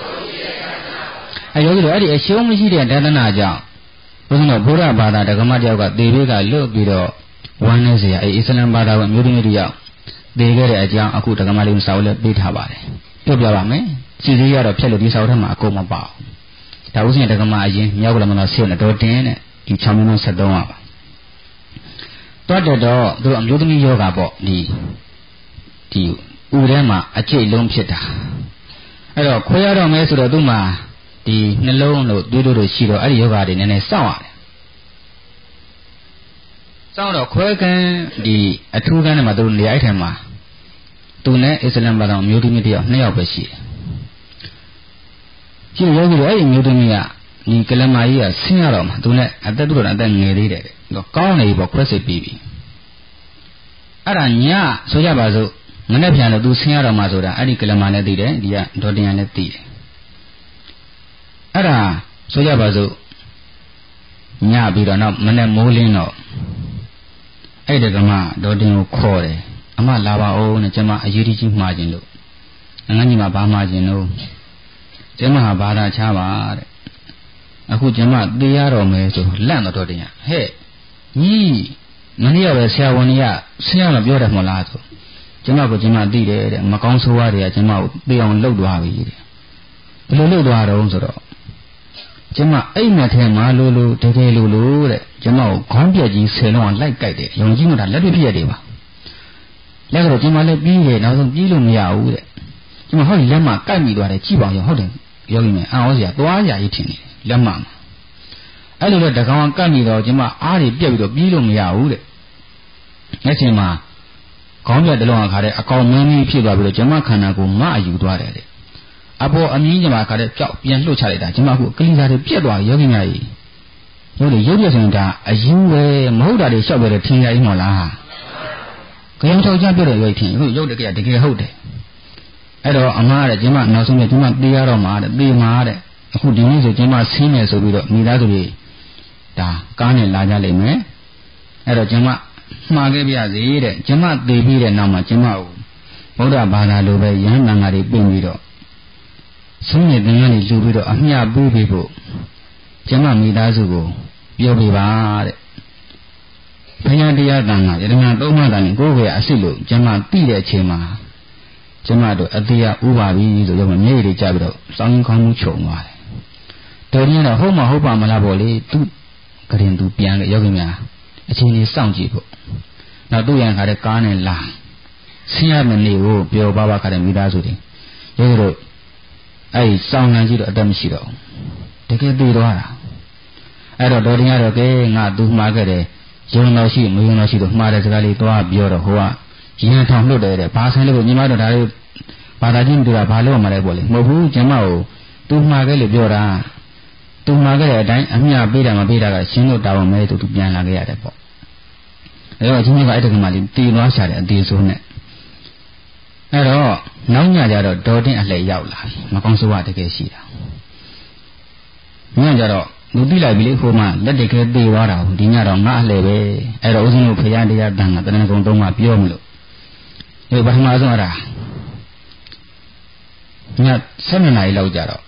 Speaker 2: အဲယောဂီတို့အဲ့ဒီအရှုံးမရှိတဲ့တဒနာကြောင့်ဘုရားတို့ဗုဒ္ဓဘာသာဓမ္မတယောက်ကသေဘေးကလွတ်ပြီးတော့ဝမ်းနေเสียအဲအစ္စလမ်ဘာသာဝင်မျိုးသမီးတယောက်သေခဲ့တဲ့အကြောင်းအခုဓမ္မလေးစာအုပ်လည်းပေးထားပါတယ်ပြောပြပါမယ်စီစီရတော့ဖြက်လို့ဒီစာအုပ်ထဲမှာအကုန်မပါဘူးဒါဥစဉ်ဓမ္မအရင်မြောက်ကလမတော်ဆေးနဲ့တော်တင်းတဲ့ဒီ၆မိနစ်ဆက်သုံးပါတွတ်တော့သူတို့အမျိုးသမီးယောဂပေါ့ဒီဒီဥထဲမှာအကျိတ်လုံးဖြစ်တာအဲ့တော့ခွဲရတော့မဲဆိုတော့သူ့မှာဒီနှလုံးတို့သွေးတို့တို့ရှိတော့အဲ့ဒီယောဂတွေနည်းနည်းစောင့်ရတယ်စောင့်တော့ခွဲကန်းဒီအထူးကန်းထဲမှာသူတို့နေရာအဲ့ထဲမှာသူနဲ့အစ္စလမ်ဘာသာမျိုးသမီးတယောက်နှစ်ယောက်ပဲရှိတယ်ရှိယောဂီတို့အဲ့ဒီမျိုးသမီးကဒီကလမာကြီးကဆင်းရတော့မှသူနဲ့အသက်သူတို့အသက်ငယ်သေးတယ်တော့ကောင်းနေပြီပေါ့ခွဲစိတ်ပြီးပြီအဲ့ဒါညဆိုကြပါစို့မနေ့ပြန်လို့သူဆင်းရတော့မှဆိုတာအဲ့ဒီကလမာနဲ့သိတယ်ဒီကဒေါ်တင်ရနဲ့သိတယ်အဲ့ဒါဆိုကြပါစို့ညပြီးတော့နောက်မနေ့မိုးလင်းတော့အဲ့ဒီကမှဒေါ်တင်ကိုခေါ်တယ်အမလာပါဦးနဲ့ကျွန်မအရေးကြီးမှားခြင်းလို့ငါညီမဘာမှားခြင်းလို့ကျွန်မဟာဘာသာချပါတဲ့အခုကျွန်မသိရတော့မယ်ဆိုလန့်တော့တင်ရဟဲ့ညီမနေ့ကပဲဆရာဝန်ကြီးကဆရာမပြောတယ်မဟုတ်လားဆိုကျွန်မကကျွန်မသိတယ်တဲ့မကောင်းဆိုးဝါးတွေကကျွန်မကိုသိအောင်လှုပ်သွားပြီတဲ့ဘယ်လိုလှုပ်သွားတော့ဆိုတော့ကျွန်မအိမ်မထဲမှာလို့လို့တကယ်လို့လို့တဲ့ကျွန်မကိုခေါင်းပြက်ကြီးဆယ်လုံးလိုက်ကြိုက်တယ်ယုံကြည်မှုဒါလက်တွေ့ဖြစ်ရတယ်ပါလက်ကတော့ကျွန်မလည်းပြီးတယ်နောက်ဆုံးပြီးလို့မရဘူးတဲ့ကျွန်မဟောဒီလက်မှာကိုက်မိသွားတယ်ကြည့်ပါရောဟုတ်တယ်ယောဂီမယ်အံ့ဩစရာသွားစရာကြီးထင်တယ်လက်မှာအဲ့လိုလေတကောင်ကတ်မိတော့ကျွန်မအားတွေပြက်ပြီးတော့ပြီးလို့မရဘူးတဲ့အဲ့ချိန်မှာခေါင်းပြက်တလုံးအခါတဲ့အကောင်မင်းကြီးဖြစ်သွားပြီးတော့ကျွန်မခန္ဓာကိုယ်မအယူသွားတယ်တဲ့အပေါ်အမြင့်ကျွန်မခါတဲ့ကြောက်ပြန်လှုပ်ချလိုက်တာကျွန်မအခုကလေးစားတွေပြက်သွားယောဂီများကြီးယောဂီရုပ်ပြဆိုရင်ဒါအယူပဲမဟုတ်တာတွေလျှောက်ပြတယ်ထင်ရည်မလားကြောင်ချောက်ချပြတဲ့ရွေးထင်အခုရုပ်တကယ်တကယ်ဟုတ်တယ်အဲ့တော့အမားတဲ့ကျွန်မနောက်ဆုံးကျကျွန်မသိရတော့မှာတဲ့သိမှာတဲ့
Speaker 1: အခုဒီနေ့ဆိုကျမဆင်းနေဆိုပြီးတော့မိသားစုတွေဒါကားနဲ့လာကြလိမ့်မယ်အဲ့တော့ကျမမှားခဲ့ပြစေတဲ့ကျမသိပြီးတဲ့နောက်မှာကျမကိုဗုဒ္ဓဘာသာလိုပဲယဟန်တန်ဃာတွေပြင်ပြီးတော့ဆုံးနေတင်ကနေလှူပြီးတော့အမျှပူးပြီးဖို့ကျမမိသားစုကိုပြောပြပါတဲ့ဘုရားတရားတန်ခါယတနာသုံးပါးတန်ကိုယ်ပဲအစ်စ်လို့ကျမသိတဲ့အချိန်မှာကျမတို့အသေးအဥပါပြီဆိုတော့မျက်ရည်တွေကျပြီးတော့စောင်းကောင်းမှုခြုံသွားတယ်တော်ရင်တော့ဟုတ်မဟုတ်ပါမလားပေါ့လေသူကရင်သူပြန်လို့ယောဂီများအချိန်ကြီးစောင့်ကြည့်ဖို့နောက်သူ့ရန်ခါတဲ့ကားနဲ့လာဆင်းရမနေကိုပျော်ပါပါခါတဲ့မိသားစုတွေယောဂီတို့အဲ့ဒီစောင်းလန်းကြည့်တော့အသက်မရှိတော့တကယ်သေးသွားတာအဲ့တော့တော်ရင်ကတော့ကဲငါသူမှားခဲ့တယ်ယုံတော်ရှိမယုံတော်ရှိတော့မှားတဲ့စကားလေးသွားပြောတော့ဟိုကရန်ထောင်လွတ်တယ်တဲ့ဘာဆိုင်လို့ညီမတို့ဒါလေးဘာသာချင်းတူတာဘာလို့မှမလဲပေါ့လေမဟုတ်ဘူးကျမကိုသူမှားခဲ့လို့ပြောတာသူမှားခဲ့တဲ့အတိုင်းအမျှပေးတာမပေးတာကရှင်းလို့တာဝန်မဲသူသူပြန်လာခဲ့ရတယ်ပေါ့အဲတော့ချင်းကအဲ့တကမှလေးတည်သွားရှာတယ်အသေးဆုံးနဲ့အဲ့တော့နောက်ညကျတော့ဒေါ်တင်းအလှည့်ရောက်လာမကောင်းဆိုးကတကယ်ရှိတာညကျတော့လူတိလိုက်ပြီလေခိုးမှလက်တကယ်သေးသွားတာဒီညတော့ငါအလှည့်ပဲအဲ့တော့ဦးဇင်းတို့ဖရာတရားတန်ကတဏ္ဍကုံသုံးပါပြောမလို့ဒီပထမဆုံးအဲ့ဒါညဆယ်နာရီလောက်ကြတော့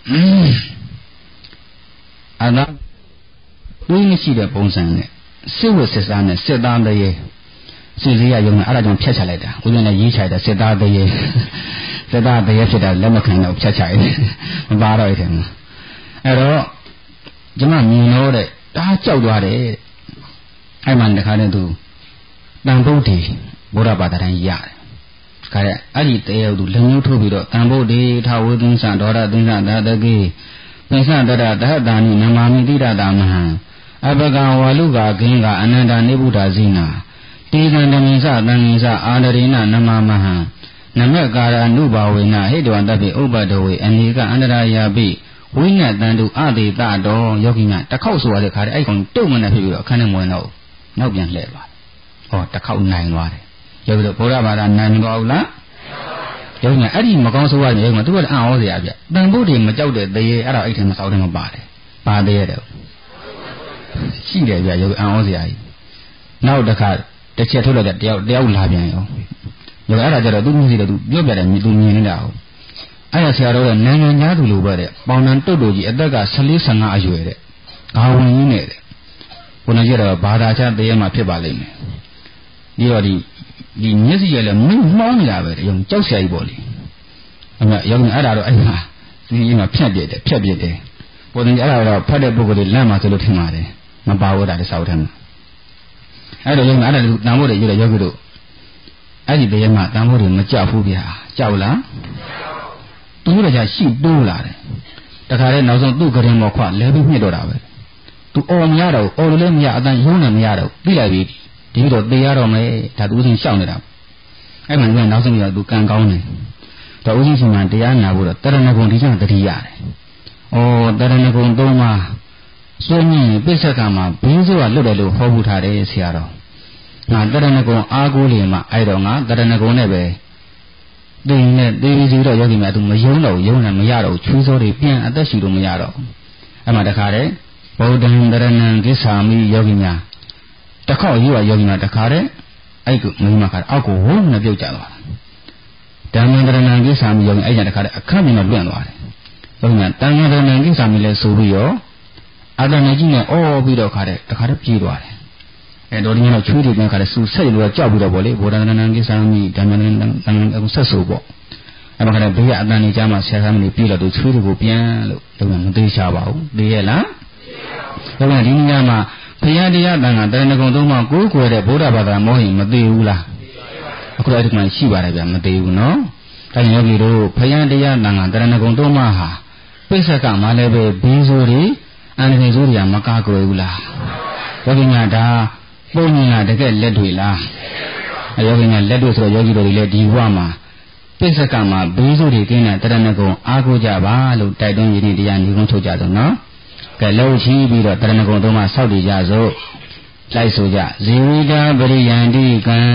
Speaker 1: အနာဝိနည်းရှိတဲ့ပုံစံနဲ့စိတ်ဝတ်စစ်စားနဲ့စစ်သားတရေစီစီရယုံနဲ့အဲ့ဒါကြောင့်ဖြတ်ချလိုက်တာဦးဇင်းလည်းရေးချလိုက်တာစစ်သားတရေစစ်သားတရေဖြစ်တာလက်မခံတော့ဖြတ်ချလိုက်မပါတော့ရတဲ့မှာအဲ့တော့ကျမမြင်လို့တဲ့ဒါကြောက်သွားတယ်အဲ့မှတခါတည်းသူတန်ဖို့ဒီဘုရားဘာသာတိုင်းရတယ်ခါတဲ့အဲ့ဒီတဲရောက်သူလက်ညှိုးထိုးပြီးတော့တန်ဖို့ဒီထာဝသင်္ဆဒေါရသင်္ဆသာတကေပိဿတရတဟတာနိနမာမိတိတတာမဟံအပကံဝလူကဂင်းကအနန္တနိဗ္ဗုဒ္ဓဇိနာတေကံဓမ္မိစသံဃိစအာဒရိနနမမဟံနမကာရနုဘာဝေနဟိတဝံတပိဥပ္ပတဝေအနေကအန္တရာယာပိဝိညာတန်တုအတေတတော်ယောဂိညာတစ်ခေါက်ဆိုရတဲ့ခါတည်းအဲ့ကောင်တုံ့မနဲ့ဖြစ်ပြီးတော့အခန်းထဲဝင်တော့နောက်ပြန်လှည့်သွားတယ်ဟောတစ်ခေါက်နိုင်သွားတယ်ယောဂီတို့ဘုရားဘာသာနိုင်သွားဘူးလားယောဂီညာအဲ့ဒီမကောင်းဆိုးရတဲ့ယောဂီမှာသူကအံ့ဩစရာပြတန်ဖို့တွေမကြောက်တဲ့တရေအဲ့တော့အဲ့ထဲမှာစောက်တယ်မပါတယ်ပါသေးရတယ်ရှိတယ်ပြယောဂီအံ့ဩစရာကြီးနောက်တစ်ခါတစ်ချက်ထုတ်လိုက်တဲ့တယောက်တယောက်လာပြန်ရောယောဂီအဲ့ဒါကြတော့သူမြင်စီတော့သူပြောပြတယ်သူမြင်နေတာဟုတ်အဲ့ရဆရာတော်ကနိုင်ငံသားသူလိုပဲတဲ့ပေါင်တန်တုတ်တူကြီးအသက်ကဆယ်လေးဆယ်ငါအရွယ်တဲ့ဘာဝင်ရင်းနဲ့တဲ့ဘုန်းကြီးကတော့ဘာသာချတရေမှာဖြစ်ပါလိမ့်မယ်ဒီတော့ဒီဒီမျက်စိရလည်းမင်းမှောင်းနေတာပဲတဲ့ရုံကြောက်ဆရာကြီးပေါ့လေအဲ့မှာရုံအဲ့ဒါတော့အဲ့မှာဒီကြီးမှာဖြတ်ပြစ်တယ်ဖြတ်ပြစ်တယ်ဘုန်းကြီးအဲ့ဒါတော့ဖတ်တဲ့ပုဂ္ဂိုလ်တွေလမ်းမှာဆိုလို့ထင်ပါတယ်မပါဘူးတာတစောက်ထဲမှာအဲ့တော့ရုံအဲ့ဒါတန်ဖို့တွေယူတဲ့ယောဂီတို့အဲ့ဒီတရေမှာတန်ဖို့တွေမကြောက်ဘူးဗျာကြောက်လားသူတို့ကရှိတိုးလာတယ်တခါတည်းနောက်ဆုံးသူ့ကရင်မော်ခွလဲပြီးမြစ်တော့တာပဲသူအော်မရတော့အော်လို့လည်းမရအတန်ရုံးလည်းမရတော့ပြီးလိုက်ပြီဒီလိုတော့သေရတော့မယ်ဒါသူဦးစင်းရှောက်နေတာအဲ့မှလည်းနောက်ဆုံးရသူကံကောင်းတယ်တော့ဦးစင်းရှင်ကတရားနာဖို့တော့တရဏဂုံဒီကြောင့်တတိရတယ်ဩတရဏဂုံသုံးပါစွန့်ရင်ပိဿကမှာဘင်းစိုးကလွတ်တယ်လို့ဟောဘူးထားတယ်ဆရာတော်ငါတရဏဂုံအားကိုးလေမှအဲ့တော့ငါတရဏဂုံနဲ့ပဲတင်းနဲ့တေးပြီးစီတော့ယောဂီများသူမယုံတော့ယုံလည်းမရတော့ချွေးစောတွေပြန်အသက်ရှူလို့မရတော့အဲ့မှာတခါတည်းဗုဒ္ဓံတရဏံကိစ္ဆာမိယောဂီများတစ်ခေါက်ယူရယောဂီများတခါတည်းအဲ့ကမိမခါအောက်ကိုဝုန်းနဲ့ပြုတ်ကျသွားတာဓမ္မံတရဏံကိစ္ဆာမိယောဂီအဲ့ညာတခါတည်းအခက်မြင်တော့လွင့်သွားတယ်ယောဂီများတန်ဃာတရဏံကိစ္ဆာမိလဲဆိုပြီးရောအာတဏကြီးနဲ့အော်ပြီးတော့ခါတည်းတခါတည်းပြေးသွားတယ်အဲတော်ဒီကတော့ချွေးတွေပြန်ခါတည်းစူဆက်လို့ကြောက်ပြီးတော့ဗောလေဗုဒ္ဓံတရဏံကိစ္ဆာမိဓမ္မံတရဏံအခုဆက်ဆိုပေါ့အဲ့မှာခါဘေးကအတန်ကြီးကြားမှာဆရာသမီးပြေးတော့သူချွေးတွေကိုပြန်လို့တော့မသေးချပါဘူးသိရဲ့လားသိပါဘူးဒါကဒီညမှာဘုရားတရားတန်ခါတရဏဂုံသုံးပါးကိုးကွယ်တဲ့ဗုဒ္ဓဘာသာမောဟိမသိဘူးလားအခုတော့အဲ့ဒီမှာရှိပါတယ်ဗျာမသိဘူးနော်ဒါကြောင့်ယောဂီတို့ဘုရားတရားတန်ခါတရဏဂုံသုံးပါးဟာပိဿကမှာလည်းပဲဘင်းစိုးတွေအန္တရာယ်စိုးတွေကမကားကွယ်ဘူးလားယောဂီများဒါပုံညာတကယ်လက်တွေလားယောဂီများလက်တွေဆိုတော့ယောဂီတို့တွေလည်းဒီဘဝမှာပိဿကမှာဘင်းစိုးတွေကင်းတဲ့တရဏဂုံအားကိုးကြပါလို့တိုက်တွန်းရည်တရားညီကုန်းထုတ်ကြတော့နော်ကဲလုံးချီးပြီးတော့တရဏဂုံသုံးပါးစောက်တည်ကြစို့လိုက်ဆိုကြဇီဝိတာပရိယန္တိကံ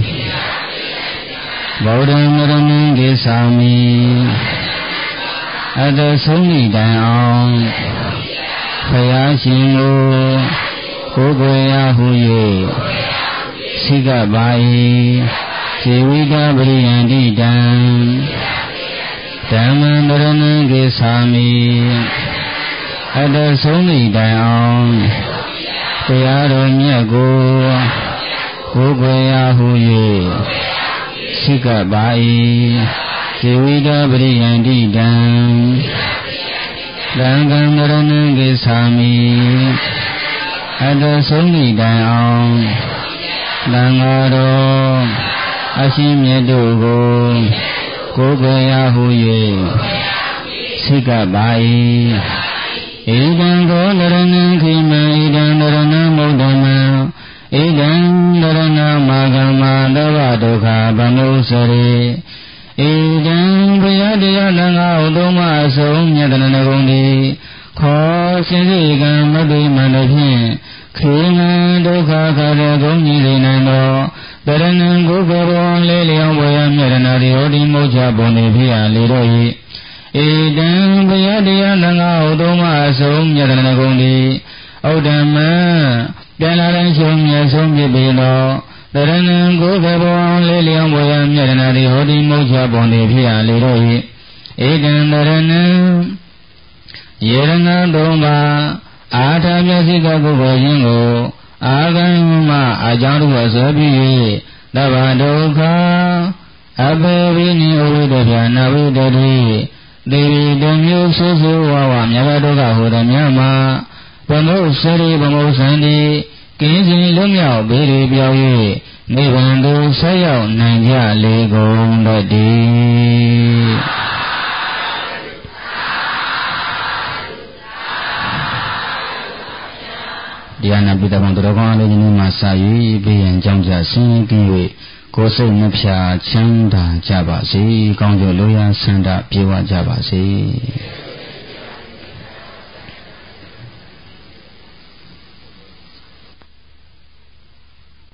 Speaker 1: ဗုဒ္ဓံနရဏံကိစ္ဆာမိအတဆုံးဤတိုင်အောင်ဖယားရှင်ကိုကိုယ်ကိုယ်ရာဟု၍စိကပါ၏ဇေဝိကပရိယန္တိတံဓမ္မံတရဏံကိသာမိအတဆုံးဤတိုင်အောင်တရားတော်မြတ်ကိုကိုယ်ကိုယ်ရာဟု၍စိကပါ၏ဇေဝိကပရိယန္တိတံသံဃံတရဏံကိသာမိအတဆုံးဤတိုင်အောင်သံဃာတော်အရှင်မြတ်တို့ကိုကိုယ်ကိုယ်ရာဟု၍စိကပါ၏ဣဒံကောတရဏံခိမံဣဒံတရဏံမုဒ္ဓမံဣဒံတရဏမာဂမသဗ္ဗဒုက္ခဗမုစရိဣဒံဘုရားတရားသံဃာဥသုံးမအစုံမြတ်တရဏဂုံတိခောစင်စိကံမတိမန္တဖြင့်ခေငံဒုက္ခခရဂုံကြီးနေနိုင်သောတရဏံကိုယ်ကိုယ်ဘောလေးလျောင်းဝေယမြတ်တနာတိဟောတိမုတ်ချပုံနေဖြစ်ရလေတော့၏ဣဒံဘုရားတရားသံဃာဥသုံးမအစုံမြတ်တရဏဂုံတိဩဒ္ဓမံပြန်လာတဲ့ရှုံမြတ်ဆုံးဖြစ်ပေသောတရဏံကိုယ်ကိုယ်ဘောလေးလျောင်းဝေယမြတ်တနာတိဟောတိမုတ်ချပုံနေဖြစ်ရလေတော့၏ဣဒံတရဏံယေရဏသုံးပါးအာထာမျက်စိကပုဂ္ဂိုလ်ရင်းကိုအာဂံမအကြောင်းတို့အစွဲပြီး၍သဗ္ဗဒုက္ခအပေဝိနိအဝိတ္တဗျာနာဝိတ္တိသေရီတမျိုးဆိုးဆိုးဝါးဝါမြတ်ဒုက္ခဟူသည်မြတ်မှာဗမုစရိဗမုစန္တိကင်းစဉ်လွတ်မြောက်ပေရီပြောင်း၍နိဗ္ဗာန်သို့ဆက်ရောက်နိုင်ကြလေကုန်တော်တည်းတရားနာပိတ္တံတော်ကောင်းအလေးကြီးမှာစာ၍ဘေးရန်ကြောင့်ကြဆင်းရဲပြီး၍ကိုယ်စိတ်နှဖျားချမ်းသာကြပါစေကောင်းကျိုးလိုရာဆန္ဒပြေဝကြပါစေ